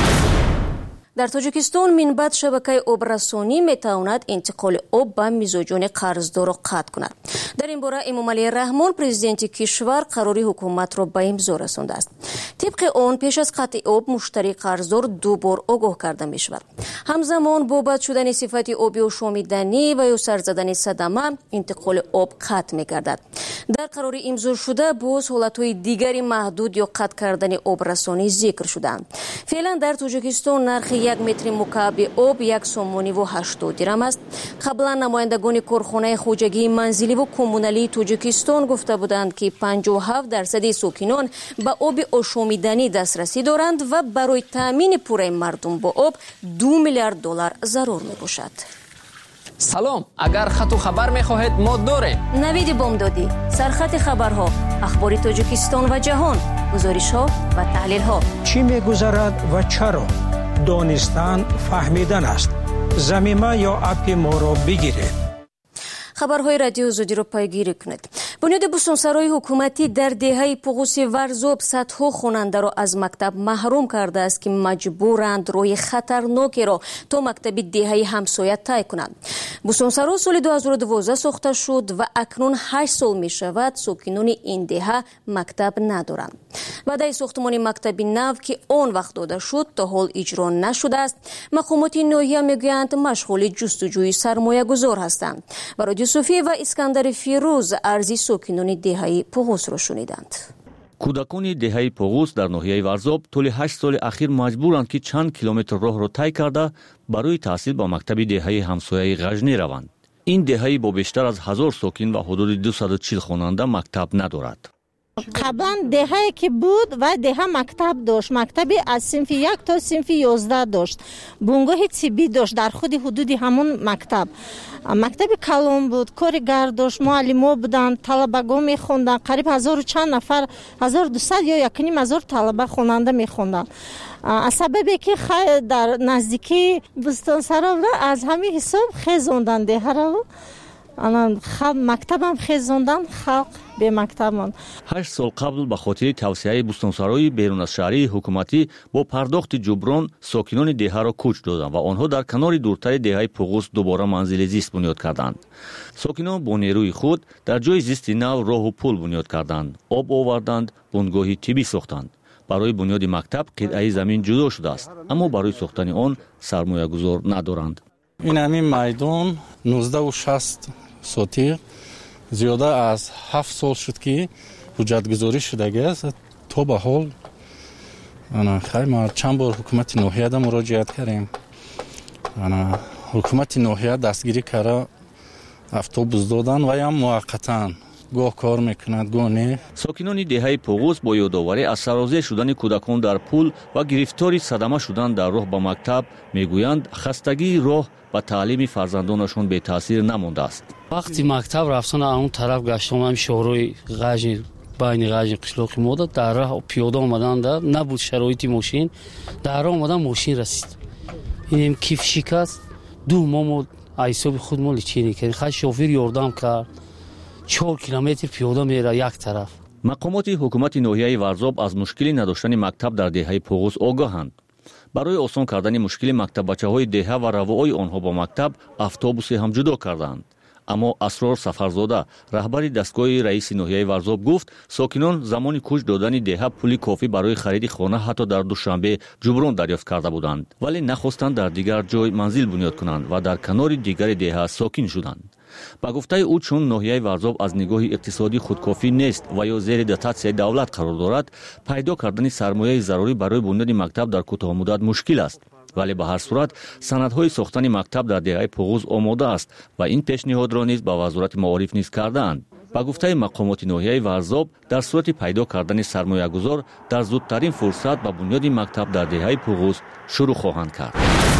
در تاجیکستان منبع شبکه آبرسانی میتواند انتقال آب به مزاجان قرضدار را قطع کند. در این باره امام علی رحمان پرزیدنت کشور قراری حکومت را به امضا رسانده است. طبق آن پیش از قطع آب مشتری قرضدار 2 بار آگاه کرده می شود. همزمان با بد شدن صفت آبی و شامیدنی و یا سر زدن صدمه انتقال آب قطع می گردد. در قراری امضا شده باز حالتهای دیگری محدود یا قطع کردن آبرسانی ذکر شدند. فعلا در تاجیکستان نرخ 1 متر مکعب آب 1 سومونی و 80 درم است. قبلا نمایندگان کارخانه خواجگی منزلی و کمونالی تاجیکستان گفته بودند که 57% ساکنان به آب آشامیدنی دسترسی دارند و برای تامین پوره مردم با آب $2 میلیارد ضرور می باشد. سلام، اگر خط و خبر می خواهید ما داریم. نوید بامدادی، سرخط خبرها، اخبار تاجیکستان و جهان، گزارش ها و تحلیل ها. چی می گذرد و چرا؟ دانستن فهمیدن است. زمینه یا اپ ما را بگیرید. خبرهای رادیو آزادی را پیگیری کنید. بنیاد بستانسرای حکومتی در دهه پغوث ورزاب صدها خواننده را از مکتب محروم کرده است که مجبورند راه خطرناکی را تا مکتب دهه همسایه طی کنند. بستانسرا سال 2012 ساخته شد و اکنون 8 سال می شود ساکنان این دهه مکتب ندارند. وعده ساختمان مکتب نو که آن وقت داده شد تا حال اجرا نشده است. مقامات ناحیه میگویند مشغول جستجوی سرمایه گذار هستند. برای صوفی و اسکندر فیروز ارزی ساکنان دهه پغوث را شنیدند. کودکان دهه پغوث در ناحیه ورزاب طول 8 سال اخیر مجبورند که چند کیلومتر راه را طی کرده برای تحصیل با مکتب دهه همسایه غجنی روند. این دهه با بیشتر از 1000 ساکن و حدود 240 خواننده مکتب ندارد. قبلا دهه که بود و دهه مکتب داشت. مکتبی از صنف 1 تا صنف 11 داشت. بنگاه طبی داشت در خود حدود همون مکتب. مکتب کلان بود، کار گرد داشت، معلما بودن، طلبگان میخوندن، قریب 1000 چند نفر 1200 یا 1500 طلبه خواننده میخوندن. از سببی که در نزدیکی بستانسرا از همین حساب خیزوندن دهه رو مکتبم خیزوندن خلق به مکتبمان. 8 سال قبل به خاطر توسعه بستانسرای بیرون از شهری حکومتی با پرداخت جبران ساکنان دهه را کوچ دادند و آنها در کنار دورتر دهه پغوث دوباره منزل زیست بنیاد کردند. ساکنان با نیروی خود در جای زیست نو راه و پل بنیاد کردند، آب آوردند، بنگاه طبی ساختند. برای بنیاد مکتب قطعه زمین جدا شده است، اما برای ساختن آن سرمایه گذار ندارند. این همین میدان 1960 سوتی زیاده از 7 سال شد که حجت گذاری شده است. تا به حال خیلی ما چند بار حکومت ناحیه دا مراجعت کردیم. حکومت ناحیه دستگیری کرده اتوبوس دادن و یا موقتا گاه کار میکند گاه نه. ساکنان دهه پوغوس با یادآوری از سرازیر شدن کودکان در پول و گرفتاری صدمه شدن در راه به مکتب میگویند خستگی راه و تعلیم فرزندانشون به تاثیر نمانده است. وقتی مکتب رفتن اون طرف گشتم هم شهرهای غجی بین غجی قشلاق ما در راه پیاده آمدن در نبود شرایط ماشین در راه آمدن ماشین رسید این کیف شکست دو ما حساب خود مال چی نکردیم خواهد شوفر یاردم کرد 4 کیلومتر پیاده میره یک طرف. مقامات حکومت ناحیه ورزاب از مشکل نداشتن مکتب در دهه پوغوس آگاهند. برای آسان کردن مشکل مکتب بچه‌های دهه و روای آنها با مکتب اتوبوس هم جدا کردند. اما اسرار سفرزاده رهبر دستگاه رئیس ناحیه ورزاب گفت ساکنان زمان کوچ دادن دهه پولی کافی برای خرید خانه حتی در دوشنبه جبران دریافت کرده بودند ولی نخواستند در دیگر جای منزل بنیاد کنند و در کنار دیگر دهه ساکن شدند. با گفته او چون ناحیه ورزاب از نگاه اقتصادی خودکافی نیست و یا زیر دتاتسیای دولت قرار دارد پیدا کردن سرمایه ضروری برای بنیاد مکتب در کوتاه مدت مشکل است. ولی به هر صورت سندهای ساختن مکتب در دهه پوغوس آماده است و این پیشنهاد را نیز به وزارت معارف نیز کردند. با گفته مقامات ناحیه ورزاب در صورت پیدا کردن سرمایه گذار در زودترین فرصت به بنیاد مکتب در دهه پوغوس شروع خواهند کرد.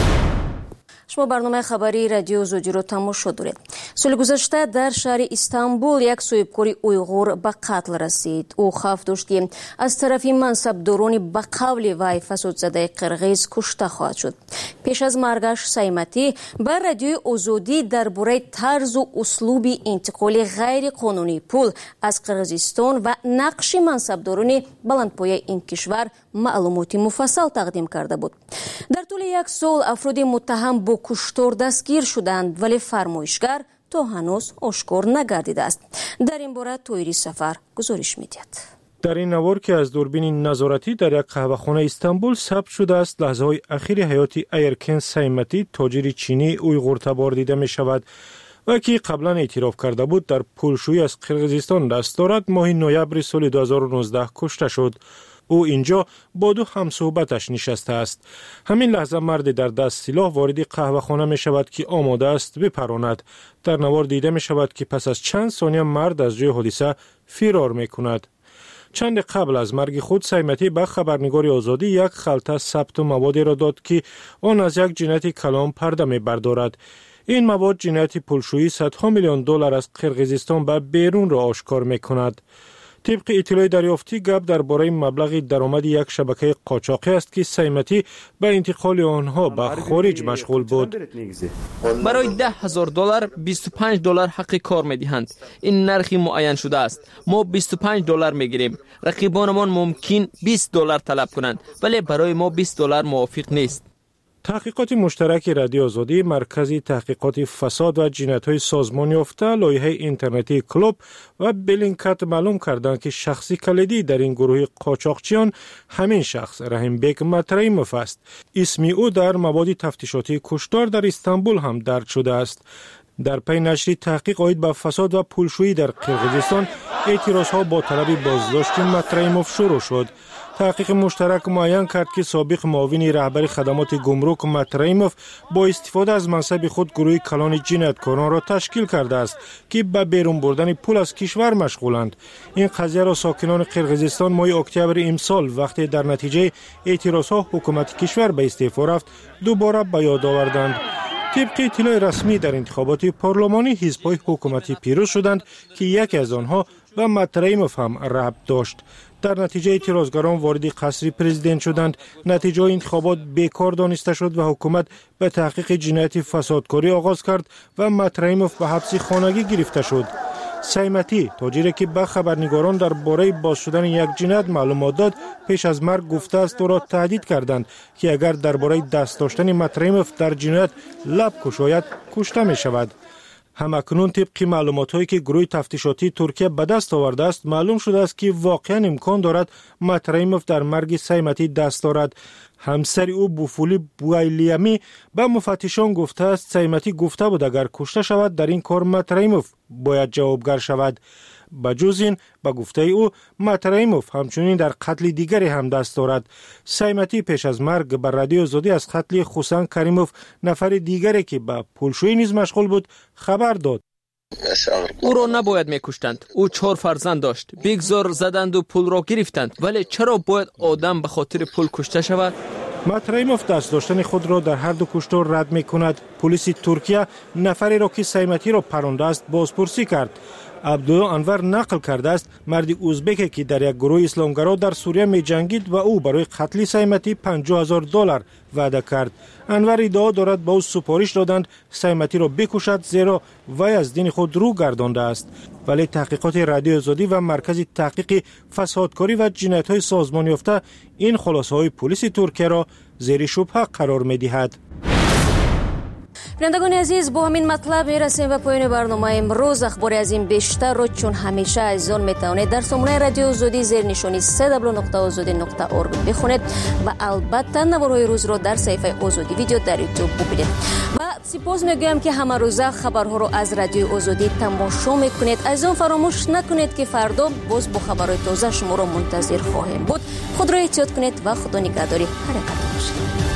شما برنامه خبری رادیو زوجی رو تماشا دارید. سال گذشته در شهر استانبول یک صاحبکار اویغور به قتل رسید. او خوف داشت که از طرف منصبداران به قول وی فسادزده قرغیز کشته خواهد شد. پیش از مرگش سیمتی بر رادیوی آزادی درباره طرز و اسلوب انتقال غیر قانونی پول از قرغیزستان و نقش منصبداران بلندپایه این کشور معلوماتی مفصل تقدیم کرده بود. در طول یک سال افراد متهم با کشتار دستگیر شدند ولی فرمایشگر تا هنوز آشکار نگردیده است. در این باره تویری سفر گزارش می‌دهد. در این نوار که از دوربین نظارتی در یک قهوه‌خانه استانبول ثبت شده است لحظه‌های اخیر حیات ایرکن سیمتی تاجر چینی اویغور تبار دیده می شود و که قبلا اعتراف کرده بود در پولشویی از قرغیزستان دست دارد. ماه نوامبر سال 2019 کشته شد. او اینجا با دو همصحبتش نشسته است. همین لحظه مرد در دست سلاح وارد قهوه خانه می شود که آماده است بپراند. در نوار دیده می شود که پس از چند ثانیه مرد از جای حادثه فرار می کند. چند قبل از مرگ خود سیمتی به خبرنگار آزادی یک خلطه ثبت موادی را داد که آن از یک جنایت کلان پرده می بردارد. این مواد جنایت پولشویی صدها میلیون دلار از قرغیزستان به بیرون را آشکار می کند. طبق اطلاع دریافتی گپ درباره مبلغ درآمد یک شبکه قاچاقی است که سیمتی به انتقال آنها به خارج مشغول بود. برای $10,000 $25 حق کار می‌دهند. این نرخی معین شده است. ما $25 می‌گیریم. رقیبانمان ممکن $20 طلب کنند ولی برای ما $20 موافق نیست. تحقیقات مشترک رادیو آزادی، مرکز تحقیقات فساد و جنایت‌های سازمان یافته، لایحه اینترنتی کلوب و بلینکت معلوم کردند که شخصی کلیدی در این گروه قاچاقچیان همین شخص رحیم بیگ متریموف است. اسم او در مواد تفتیشاتی کشتار در استانبول هم درج شده است. در پی نشر تحقیق عاید به فساد و پولشویی در قرغیزستان اعتراضها با طلب بازداشت متریموف شروع شد. تحقیق مشترک معین کرد که سابق معاون رهبر خدمات گمرک متریموف با استفاده از منصب خود گروه کلان جنایتکاران را تشکیل کرده است که به بیرون بردن پول از کشور مشغولند. این قضیه را ساکنان قرغیزستان ماه اکتبر امسال وقتی در نتیجه اعتراضها حکومت کشور به استعفا رفت دوباره به یاد آوردند. طبق اطلاع رسمی در انتخابات پارلمانی حزب‌های حکومتی پیروز شدند که یکی از آنها به متریموف هم ربط داشت. در نتیجه اعتراضگران وارد قصر پرزیدنت شدند. نتیجه انتخابات بیکار دانسته شد و حکومت به تحقیق جنایت فسادکاری آغاز کرد و متریموف به حبس خانگی گرفته شد. سیمتی تاجری که به خبرنگاران درباره باز شدن یک جنایت معلومات داد پیش از مرگ گفته است او را تهدید کردند که اگر درباره دست داشتن متریموف در جنایت لب گشاید کشته می شود. همکنون طبق معلومات‌هایی که گروه تفتیشاتی ترکیه به دست آورده است معلوم شده است که واقعا امکان دارد متریموف در مرگ سیمتی دست دارد. همسر او بوفولی بوایلیمی به مفتشان گفته است سیمتی گفته بود اگر کشته شود در این کار متریموف باید جوابگر شود. بجز این به گفته او متریموف همچنین در قتل دیگری هم دست دارد. سیمتی پیش از مرگ بر رادیو آزادی از قتل حسین کریموف نفر دیگری که به پولشویی نیز مشغول بود خبر داد. او را نباید میکشتند. او 4 فرزند داشت. بگذار زدند و پول را گرفتند. ولی چرا باید آدم به خاطر پول کشته شود؟ ماتریموف دست داشتن خود را در هر دو کشتار رد می کند. پلیس ترکیه نفری را که سیمتی را پرانده است بازپرسی کرد. عبدالله انور نقل کرده است مردی ازبکی که در یک گروه اسلامگرا در سوریه می جنگید و او برای قتل سیمتی $50,000 وعده کرد. انور ادعا دارد به او سفارش دادند سیمتی را بکشد زیرا وی از دین خود رو گردانده است. ولی تحقیقات رادیو آزادی و مرکز تحقیق فسادکاری و جنایت‌های سازمان یافته این خلاصه‌های پلیس ترکیه را زیر شبهه قرار می‌دهد. بینندگان عزیز، با همین مطلب میرسیم به پایان برنامه امروز. اخباری از این بیشتر رو چون همیشه عزیزان میتوانید در سامانه رادیو آزادی زیر نشانی www.azadi.org بخونید و البته نوارهای روز رو در صفحه آزادی ویدیو در یوتیوب ببینید. و سپاس میگویم که همه روزه خبرها رو از رادیو آزادی تماشا میکنید. عزیزان فراموش نکنید که فردا باز با خبرهای تازه شما رو منتظر خواهیم بود. خود را احتیاط کنید و خدا نگهداری. حرکت باشید.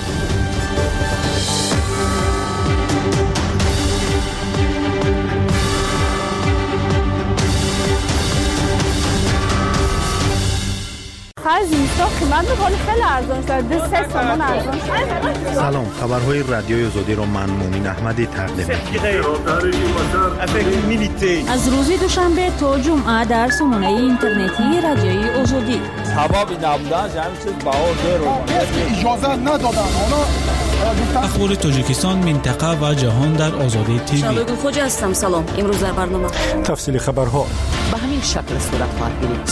از اینستا قیمت می‌کنه خیلی ارزان شده 3 تومان ارزان شده. سلام، خبرهای رادیوی آزادی را من مومن احمدی تقدیم می‌کنم. از روز دوشنبه تا جمعه در سامانه اینترنتی رادیوی آزادی. حبابی نبودن همین چیز بهار رو اجازه ندادن. اخبار تاجیکستان، منطقه و جهان در آزادی تیوی. شبگون خوجا هستم. سلام. امروز در برنامه تفصیل خبرها به همین شکل صورت خواهد گرفت.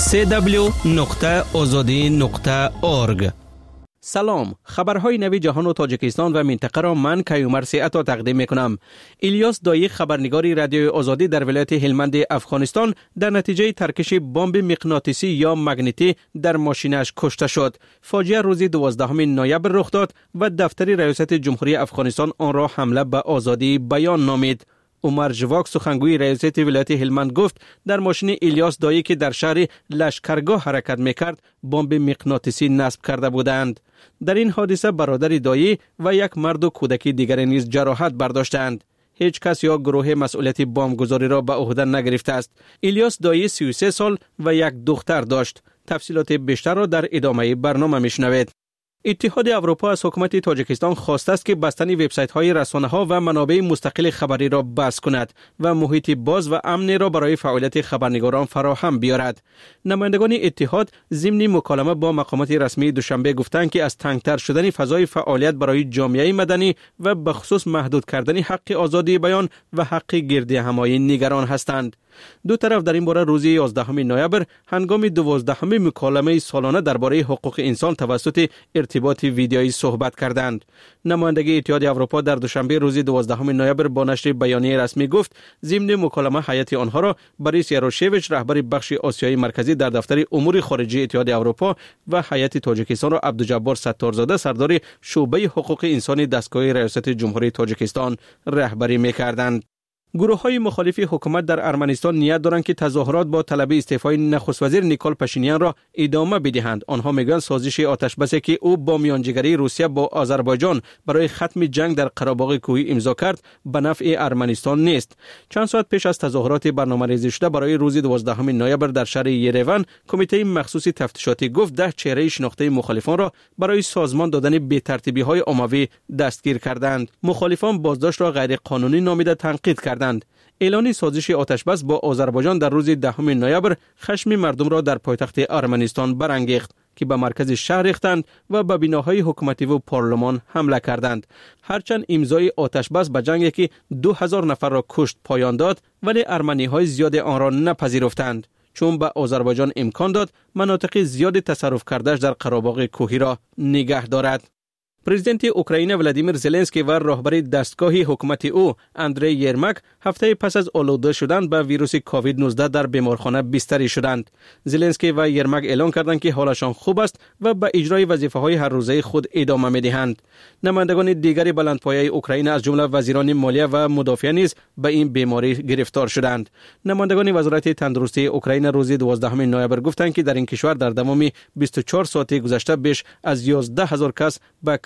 www.azadi.org. سلام، خبرهای نوی جهان و تاجیکستان و منطقه را من کیومر سیعتا تقدیم میکنم. الیاس دایی، خبرنگاری رادیوی آزادی در ولایت هلمند افغانستان، در نتیجه ترکش بمب مغناطیسی یا مگنیتی در ماشینش کشته شد. فاجعه روز 12 نوامبر رخ داد و دفتر ریاست جمهوری افغانستان آن را حمله به آزادی بیان نامید. عمر جواک، سخنگوی ریاست ولایت هلمند، گفت در ماشین الیاس دایی که در شهر لشکرگاه حرکت میکرد بمب مغناطیسی نصب کرده بودند. در این حادثه برادر دایی و یک مرد و کودکی دیگر نیز جراحت برداشتند. هیچ کس یا گروه مسئولیت بمبگذاری را به عهده نگرفته است. الیاس دایی 33 سال و یک دختر داشت. تفصیلات بیشتر را در ادامه برنامه میشنوید. اتحاد اروپا از حکومت تاجیکستان خواسته است که بستن وبسایت‌های رسانه‌ها و منابع مستقل خبری را بس کند و محیط باز و امن را برای فعالیت خبرنگاران فراهم بیارد. نمایندگان اتحاد ضمن مکالمه با مقامات رسمی دوشنبه گفتند که از تنگتر شدن فضای فعالیت برای جامعه مدنی و به خصوص محدود کردن حق آزادی بیان و حق گردی همایی نگران هستند. دو طرف در این باره روز 11 نوامبر هنگام 12 مکالمه سالانه درباره حقوق انسان توسط ارتباط ویدیویی صحبت کردند. نمایندگی اتحاد اروپا در دوشنبه روز 12 نوامبر با نشر بیانیه رسمی گفت ضمن مکالمه هیئت آنها را بوریس یاروشویچ، رهبر بخش آسیای مرکزی در دفتر امور خارجه اتحاد اروپا، و هیئت تاجیکستان را عبدالجبار ستارزاده، سردار شعبه حقوق انسان دستگاه ریاست جمهوری تاجیکستان رهبری می‌کردند. گروه‌های مخالف حکومت در ارمنستان نیت دارند که تظاهرات با طلب استعفای نخست وزیر نیکول پاشینیان را ادامه بدهند. آنها میگویند سازش آتشبسی که او با میانجیگری روسیه با آذربایجان برای ختم جنگ در قره‌باغ کوهی امضا کرد به نفع ارمنستان نیست. چند ساعت پیش از تظاهرات برنامه‌ریزی شده برای روز 12 نوامبر در شهر یریون، کمیته مخصوص تفتیشاتی گفت 10 چهره شناخته مخالفان را برای سازمان دادن بی‌ترتیبی‌های عمومی دستگیر کردند. مخالفان بازداشت را غیر قانونی نامیده تنقید کردند. اعلان سازش آتشبس با آذربایجان در روز 10 نوامبر خشم مردم را در پایتخت ارمنستان برانگیخت که به مرکز شهر ریختند و به بناهای حکومتی و پارلمان حمله کردند. هرچند امضای آتشبس به جنگی که 2000 نفر را کشت پایان داد، ولی ارمنی‌های زیاد آن را نپذیرفتند، چون به آذربایجان امکان داد مناطق زیاد تصرف کردهش در قره‌باغ کوهی را نگه دارد. پرزیدنت اوکراین ولادیمیر زلنسکی و رهبر دستگاه حکومت او اندری یرمک هفته پس از آلوده شدن به ویروس کووید 19 در بیمارخانه بستری شدند. زلنسکی و یرمک اعلام کردند که حالشان خوب است و به اجرای وظیفه‌های هر روزه خود ادامه می‌دهند. نمایندگان دیگری بلندپایه اوکراین از جمله وزیران مالیه و مدافع نیز به این بیماری گرفتار شدند. نمایندگان وزارت تندرستی اوکراین روز 12 نوامبر گفتند که در این کشور در تمام 24 ساعت گذشته بیش از 11000 کس به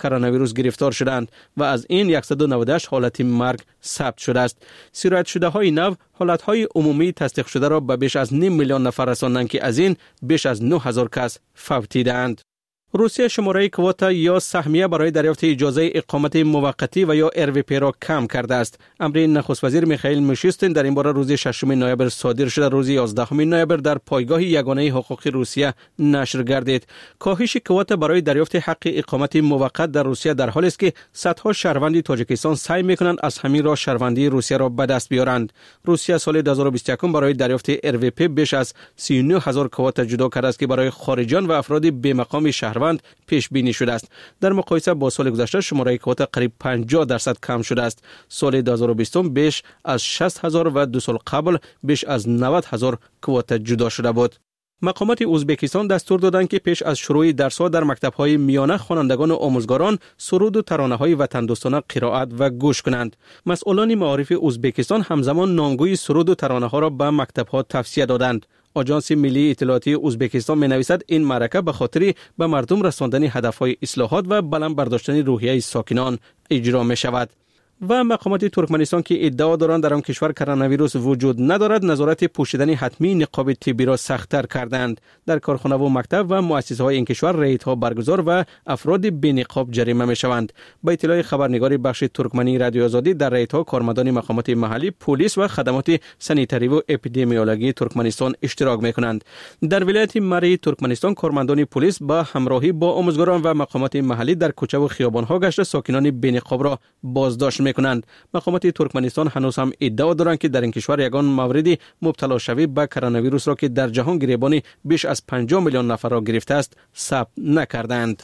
کرونا ویروس گرفتار شدند و از این 198 حالت مرگ ثبت شده است. سرایت شده های نو حالت های عمومی تصدیق شده را به بیش از 0.5 میلیون نفر رساندند که از این بیش از 9000 کس فوتیدند. روسیه شماره کوتا یا سهمیه برای دریافت اجازه اقامت موقتی و یا RVP را کم کرده است. امر نخست وزیر میخائیل میشوستین در این باره روز 6 نوامبر صادر شده. روز 11 نوامبر در پایگاه یگانه حقوق روسیه نشر گردید. کاهش کوتا برای دریافت حق اقامت موقت در روسیه در حالی است که صدها شهروند تاجیکستان سعی میکنند از همین راه شهروندی روسیه را به دست بیارند. روسیه سال 2021 برای دریافت RVP بیش از 39000 کوتا جدا کرده است که برای خارجیان و افراد بی مقام شهروند پیش بینی شده است. در مقایسه با سال گذشته شماره کوتا قریب 50% کم شده است. سال 2020 بیش از 60000 و 2 سال قبل بیش از 90000 کوتا جدا شده بود. مقامات ازبکستان دستور دادند که پیش از شروع درس‌ها در مکتب‌های میانه خوانندگان و آموزگاران سرود و ترانه‌های وطن دوستانه قرائت و گوش کنند. مسئولان معارف ازبکستان همزمان نامگوی سرود و ترانه‌ها را به مکتب‌ها توصیه دادند. آژانس ملی اطلاعاتی ازبکستان می‌نویسد این معرکه به خاطر به مردم رساندن هدف‌های اصلاحات و بلند برداشتن روحیه ساکنان اجرا می‌شود. و مقامات ترکمنستان که ادعا دارند در آن کشور کرونا ویروس وجود ندارد، نظارت پوشیدن حتمی نقاب طبی را سخت‌تر کردند. در کارخانه و مکتب و مؤسسه‌های این کشور ریدها برگزار و افراد بی نقاب جریمه می‌شوند. با اطلاع خبرنگار بخش ترکمنی رادیو آزادی، در ریدها کارمندان مقامات محلی، پلیس و خدمات سانیتری و اپیدمیولوژی ترکمنستان اشتراک می‌کنند. در ولایت مری ترکمنستان کارمندان پلیس با همراهی با آموزگاران و مقامات محلی در کوچه و خیابان‌ها گشت ساکنان بی نقاب را بازداشت میکنند. مقامات ترکمنستان هنوز هم ادعا دارند که در این کشور یگان موردی مبتلا شوی به کرونا ویروس را که در جهان گریبان بیش از 50 میلیون نفر را گرفته است ثبت نکردند.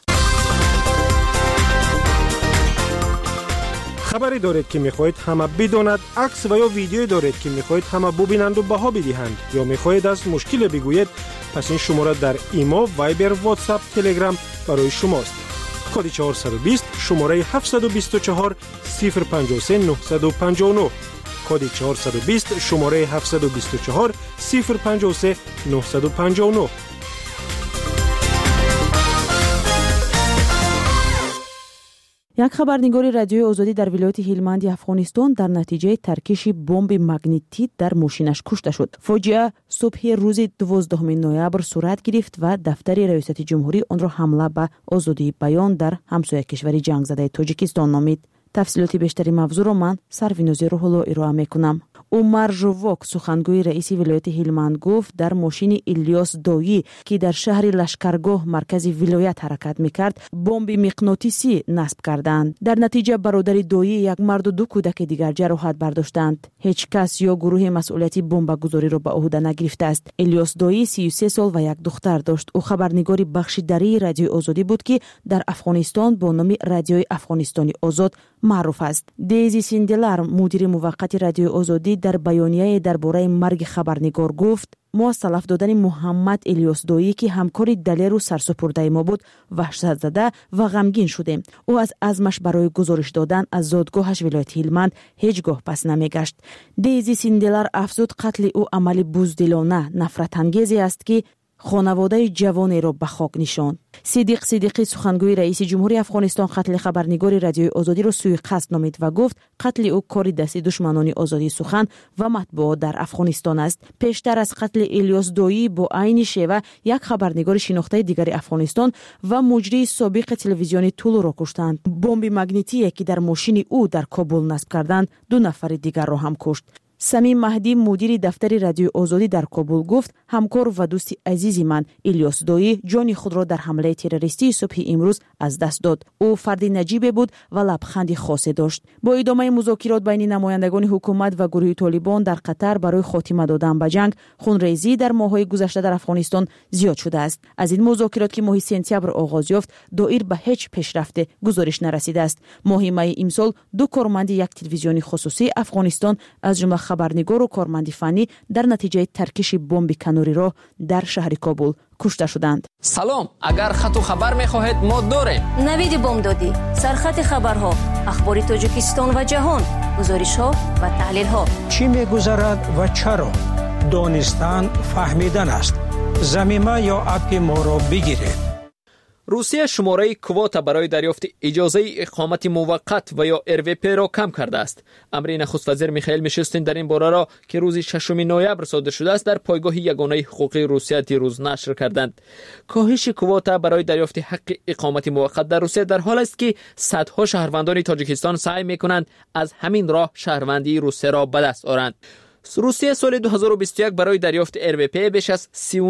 خبری دارید که میخواهید همه بداند، عکس و یا ویدیویی دارید که میخواهید همه ببینند و بها بدهند، یا میخواهید از مشکل بگویید، پس این شماره در ایما، وایبر، واتساپ، تلگرام برای شماست. کد 420 شماره 724 053 959. کد 420 شماره 724 053 959. یک خبرنگار رادیوی آزادی در ولایت هلمند افغانستان در نتیجه ترکش بمب مگنتیت در ماشینش کشته شد. فاجعه صبح روز 12 نوامبر صورت گرفت و دفتر ریاست جمهوری آن را حمله به آزادی بیان در همسایه کشور جنگ زده تاجیکستان نامید. تفصیلات بیشتری موضوع را من سروینوزی روح‌الله ارائه میکنم. عمر ژواک سخنگوی رئیس ولایت هلمند گفت در ماشین الیاس دایی که در شهر لشکرگاه مرکز ولایت حرکت میکرد بمب مغناطیسی نصب کردند. در نتیجه برادر دایی، یک مرد و 2 کودک دیگر جراحت برداشتند. هیچ کس یا گروه مسئولیتی بمب گذاری را به عهده نگرفته است. الیاس دایی 33 سال و یک دختر داشت. او خبرنگار بخش دری رادیو آزادی بود که در افغانستان با نام رادیوی افغانستانی آزاد معروف است. دیزی سیندلر مدیر موقت رادیو آزادی در بیانیه درباره مرگ خبرنگار گفت ما از تلف دادن محمد الیاس دایی که همکار دلیر و سرسپرده ما بود وحشت زده و غمگین شدیم. او از عزمش برای گزارش دادن از زادگاهش ولایت هلمند هیچگاه پس نمیگشت. دیزی سیندلر افزود قتل او عمل بزدلانه نفرت انگیزی است که خانواده جوانی را به خاک نشاند. صدیق صدیقی سخنگوی رئیس جمهوری افغانستان قتل خبرنگار رادیوی آزادی را سوءقصد نامید و گفت قتل او کار دست دشمنان آزادی سخن و مطبوعات در افغانستان است. پیشتر از قتل الیاس دایی با عین شیوه یک خبرنگار شناخته دیگر افغانستان و مجری سابق تلویزیون طول را کشتند. بمب مگنتیکی که در ماشین او در کابل نصب کردند 2 نفر دیگر را هم کشت. سمیم مهدی مدیر دفتر رادیو آزادی در کابل گفت همکار و دوست عزیز من الیاس دایی جان خود را در حمله تروریستی صبح امروز از دست داد. او فرد نجیب بود و لبخند خاصی داشت. با ادامه مذاکرات بین نمایندگان حکومت و گروه طالبان در قطر برای خاتمه دادن به جنگ، خونریزی در ماه‌های گذشته در افغانستان زیاد شده است. از این مذاکرات که ماه سپتامبر آغاز یافت دایر به هیچ پیشرفت گزارش نرسیده است. ماه می امسال 2 کارمند یک تلویزیون خصوصی افغانستان از جمله خبرنگار و کارمند فنی در نتیجه ترکش بمب کناری را در شهر کابل کشته شدند. سلام، اگر خط و خبر می‌خواهید ما داریم. نوید بمدادی، سرخط خبرها، اخبار تاجیکستان و جهان، گزارش‌ها و تحلیل‌ها. چی می‌گذرد و چرا؟ دانستن فهمیدن است. زمینه یا اپ ما را بگیرید. روسیه شماره کواتا برای دریافت اجازه اقامت موقت و یا RVP را کم کرده است. امر نخست وزیر میخائیل میشوستین در این باره را که روز 6 نوامبر صادر شده است در پایگاه یگانه حقوقی روسیه دیروز نشر کردند. کاهش کواتا برای دریافت حق اقامت موقت در روسیه در حال است که صدها شهروندان تاجیکستان سعی میکنند از همین راه شهروندی روسیه را به دست آورند. روسیه سال 2021 برای دریافت RVP بیش از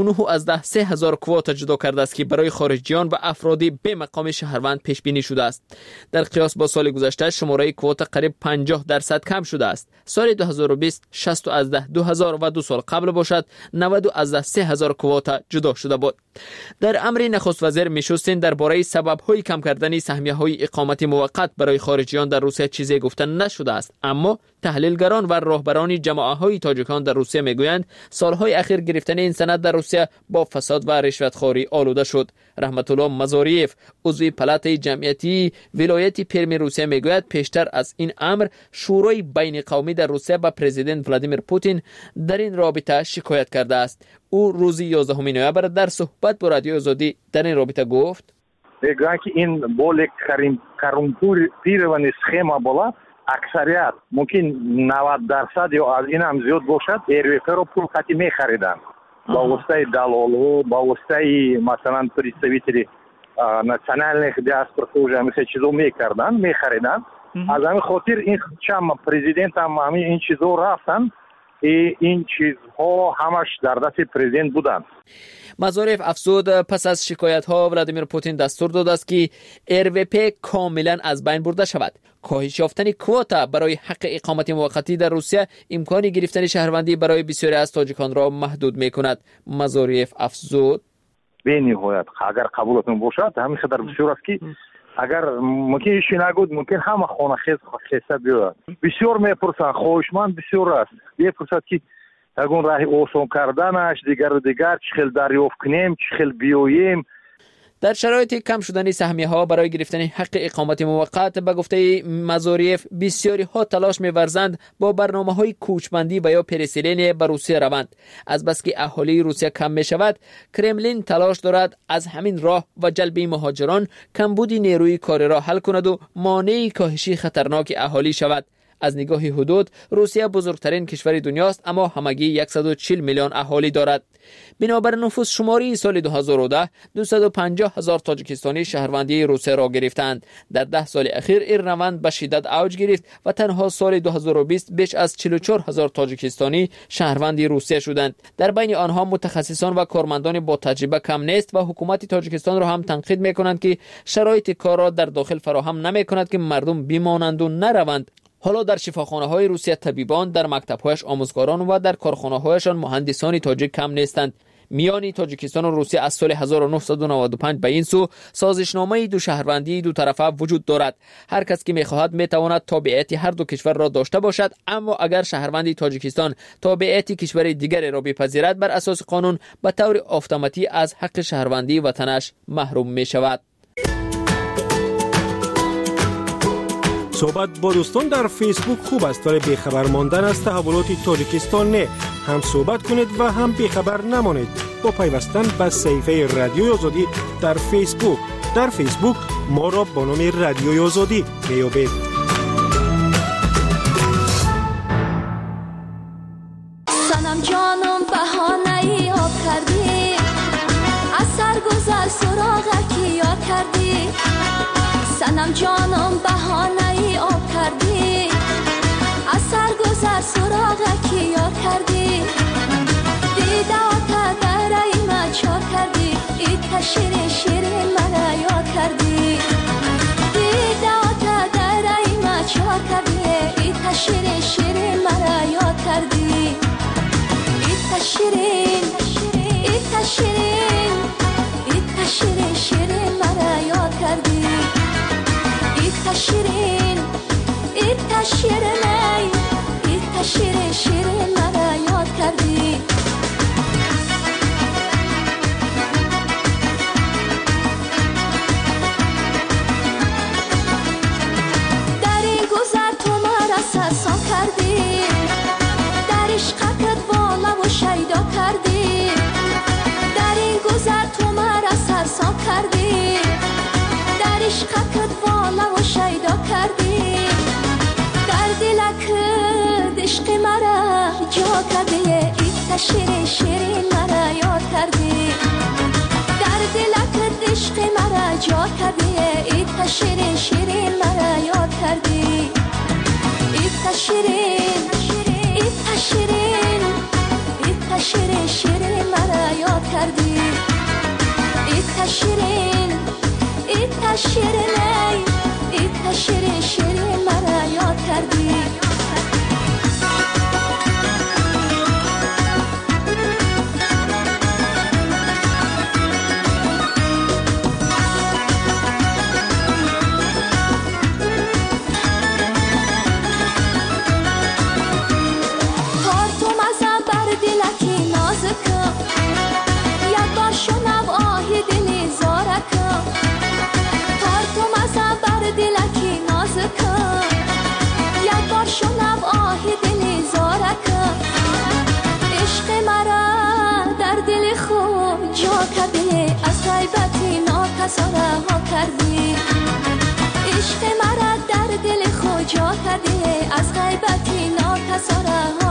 39,000 کواتا جدا کرده است که برای خارجیان و افرادی به مقام شهروند پیش بینی شده است. در قیاس با سال گذشته شماره کواتا قریب 50% کم شده است. سال 2020 60 از 2002 سال قبل باشد 90 از 3000 کواتا جدا شده بود. در امر نخست وزیر میشوستین درباره سبب‌های کم کردن سهمیه‌های اقامت موقت برای خارجیان در روسیه چیزی گفته نشده است، اما تحلیلگران و راهبران جماعت‌های تاجیکان در روسیه میگویند سالهای اخیر گرفتن این سند در روسیه با فساد و رشوتخواری آلوده شد. رحمت الله مزاریف عضو پلات جمعیتی ولایت پرم روسیه میگوید پیشتر از این امر شورای بین قومی در روسیه با پرزیدنت ولادیمیر پوتین در این رابطه شکایت کرده است. او روز 11 نوامبر در صحبت با رادیو آزادی در این رابطه گفت میگویند که این بولی коррумпированная схема была. اکثریت ممکن 90% یا از این هم زیاد باشد RVP رو پول خطی میخریدن با واسطه دلال‌ها با واسطه مثلا представители национальных диаспор уже مثل چیزو میخریدن از همین خاطر این چند پرزیدنت هم همین این چیزو رفتن این چیزها همش در دست پرزیدنت بودن. مزاریف افزود پس از شکایت ها ولادیمیر پوتین دستور داده است که RVP کاملا از بین برده شود. کاهش یافتن کواتا برای حق اقامت موقتی در روسیه امکان گرفتن شهروندی برای بسیاری از تاجیکان را محدود میکند. مزاریف افزود به نهایت اگر قبولتون باشد همیشه در بسیار است که اگر ممکن ایشی نگود ممکن همه خانه خیسته بیاید. بسیار میپرسن خواهشمند بسیار است بپرسد که اگون راه آسان کردنش دیگر چه خیل دریافت کنیم چه خیل بیاییم. در شرایط کم شدن سهمیه ها برای گرفتن حق اقامت موقت به گفته مزاریف بسیاری ها تلاش می‌ورزند با برنامه های کوچمندی و یا پرسیلین به روسیه روند. از بس که اهالی روسیه کم می شود کرملین تلاش دارد از همین راه و جلب مهاجران کمبود نیروی کاری را حل کند و مانع کاهش خطرناک اهالی شود. از نگاه حدود روسیه بزرگترین کشور دنیاست اما همگی 140 میلیون اهالی دارد. بنابر نفوس شماری سال 2010 250,000 تاجیکستانی شهروندی روسیه را گرفتند. در 10 سال اخیر این روند به شدت اوج گرفت و تنها سال 2020 بیش از 44,000 تاجیکستانی شهروندی روسیه شدند. در بین آنها متخصصان و کارمندان با تجربه کم نیست و حکومت تاجیکستان را هم تنقید می‌کنند که شرایط کار را در داخل فراهم نمی‌کند که مردم بمانند و نروند. حالا در شفاخانه‌های روسیه طبیبان، در مکتب‌هایش آموزگاران و در کارخانه‌هایشان مهندسان تاجیک کم نیستند. میان تاجیکستان و روسیه از سال 1995 به این سو سازشنامه دو شهروندی دو طرفه وجود دارد. هر کس که می‌خواهد می‌تواند تابعیت هر دو کشور را داشته باشد، اما اگر شهروندی تاجیکستان تابعیت کشور دیگری را بپذیرد بر اساس قانون به طور اتوماتیک از حق شهروندی وطنش محروم می‌شود. صحبت با دوستان در فیسبوک خوب است ولی بیخبر ماندن از تحولات تاجیکستان نه. هم صحبت کنید و هم بیخبر نمانید با پیوستن به صفحه رادیوی آزادی در فیسبوک. در فیسبوک ما را با نام رادیوی آزادی میابید. سنم جانم بهانه‌ای آب کردی از سرگذر سراغکی یاد کردی سنم جانم بهانه‌ای آب کردی از سرگذر سراغکی یاد کردی دیده آتا در ایمه چا کردی ایتا شیرین شیرین مرا یاد کردی دیده آتا در ایمه چا کردی ایتا شیرین شیرین مرا یاد کردی ایتا شیرین ایتا شیرین ایتا شیرین شیرین مرا یاد کردی ایتا شیرین ایتا شیرین ایتا شیرین شیرین مرا یاد کردی در این گذر تو مرا سرسان کردی در عشقت بالا و شیدا کردی در این گذر تو مرا سرسان کردی شیرین شیرین مرا یاد کردی در دلت عشق مرا جا کردی ایت شیرین شیرین مرا یاد کردی ایت شیرین ایت شیرین ایت شیرین شیرین مرا یاد کردی ایت شیرین ایت شیرین ایت شیرین شیرین مرا یاد کردی کردی عشق مرا در دل خود جا کردی از غیبتی ناکسا رها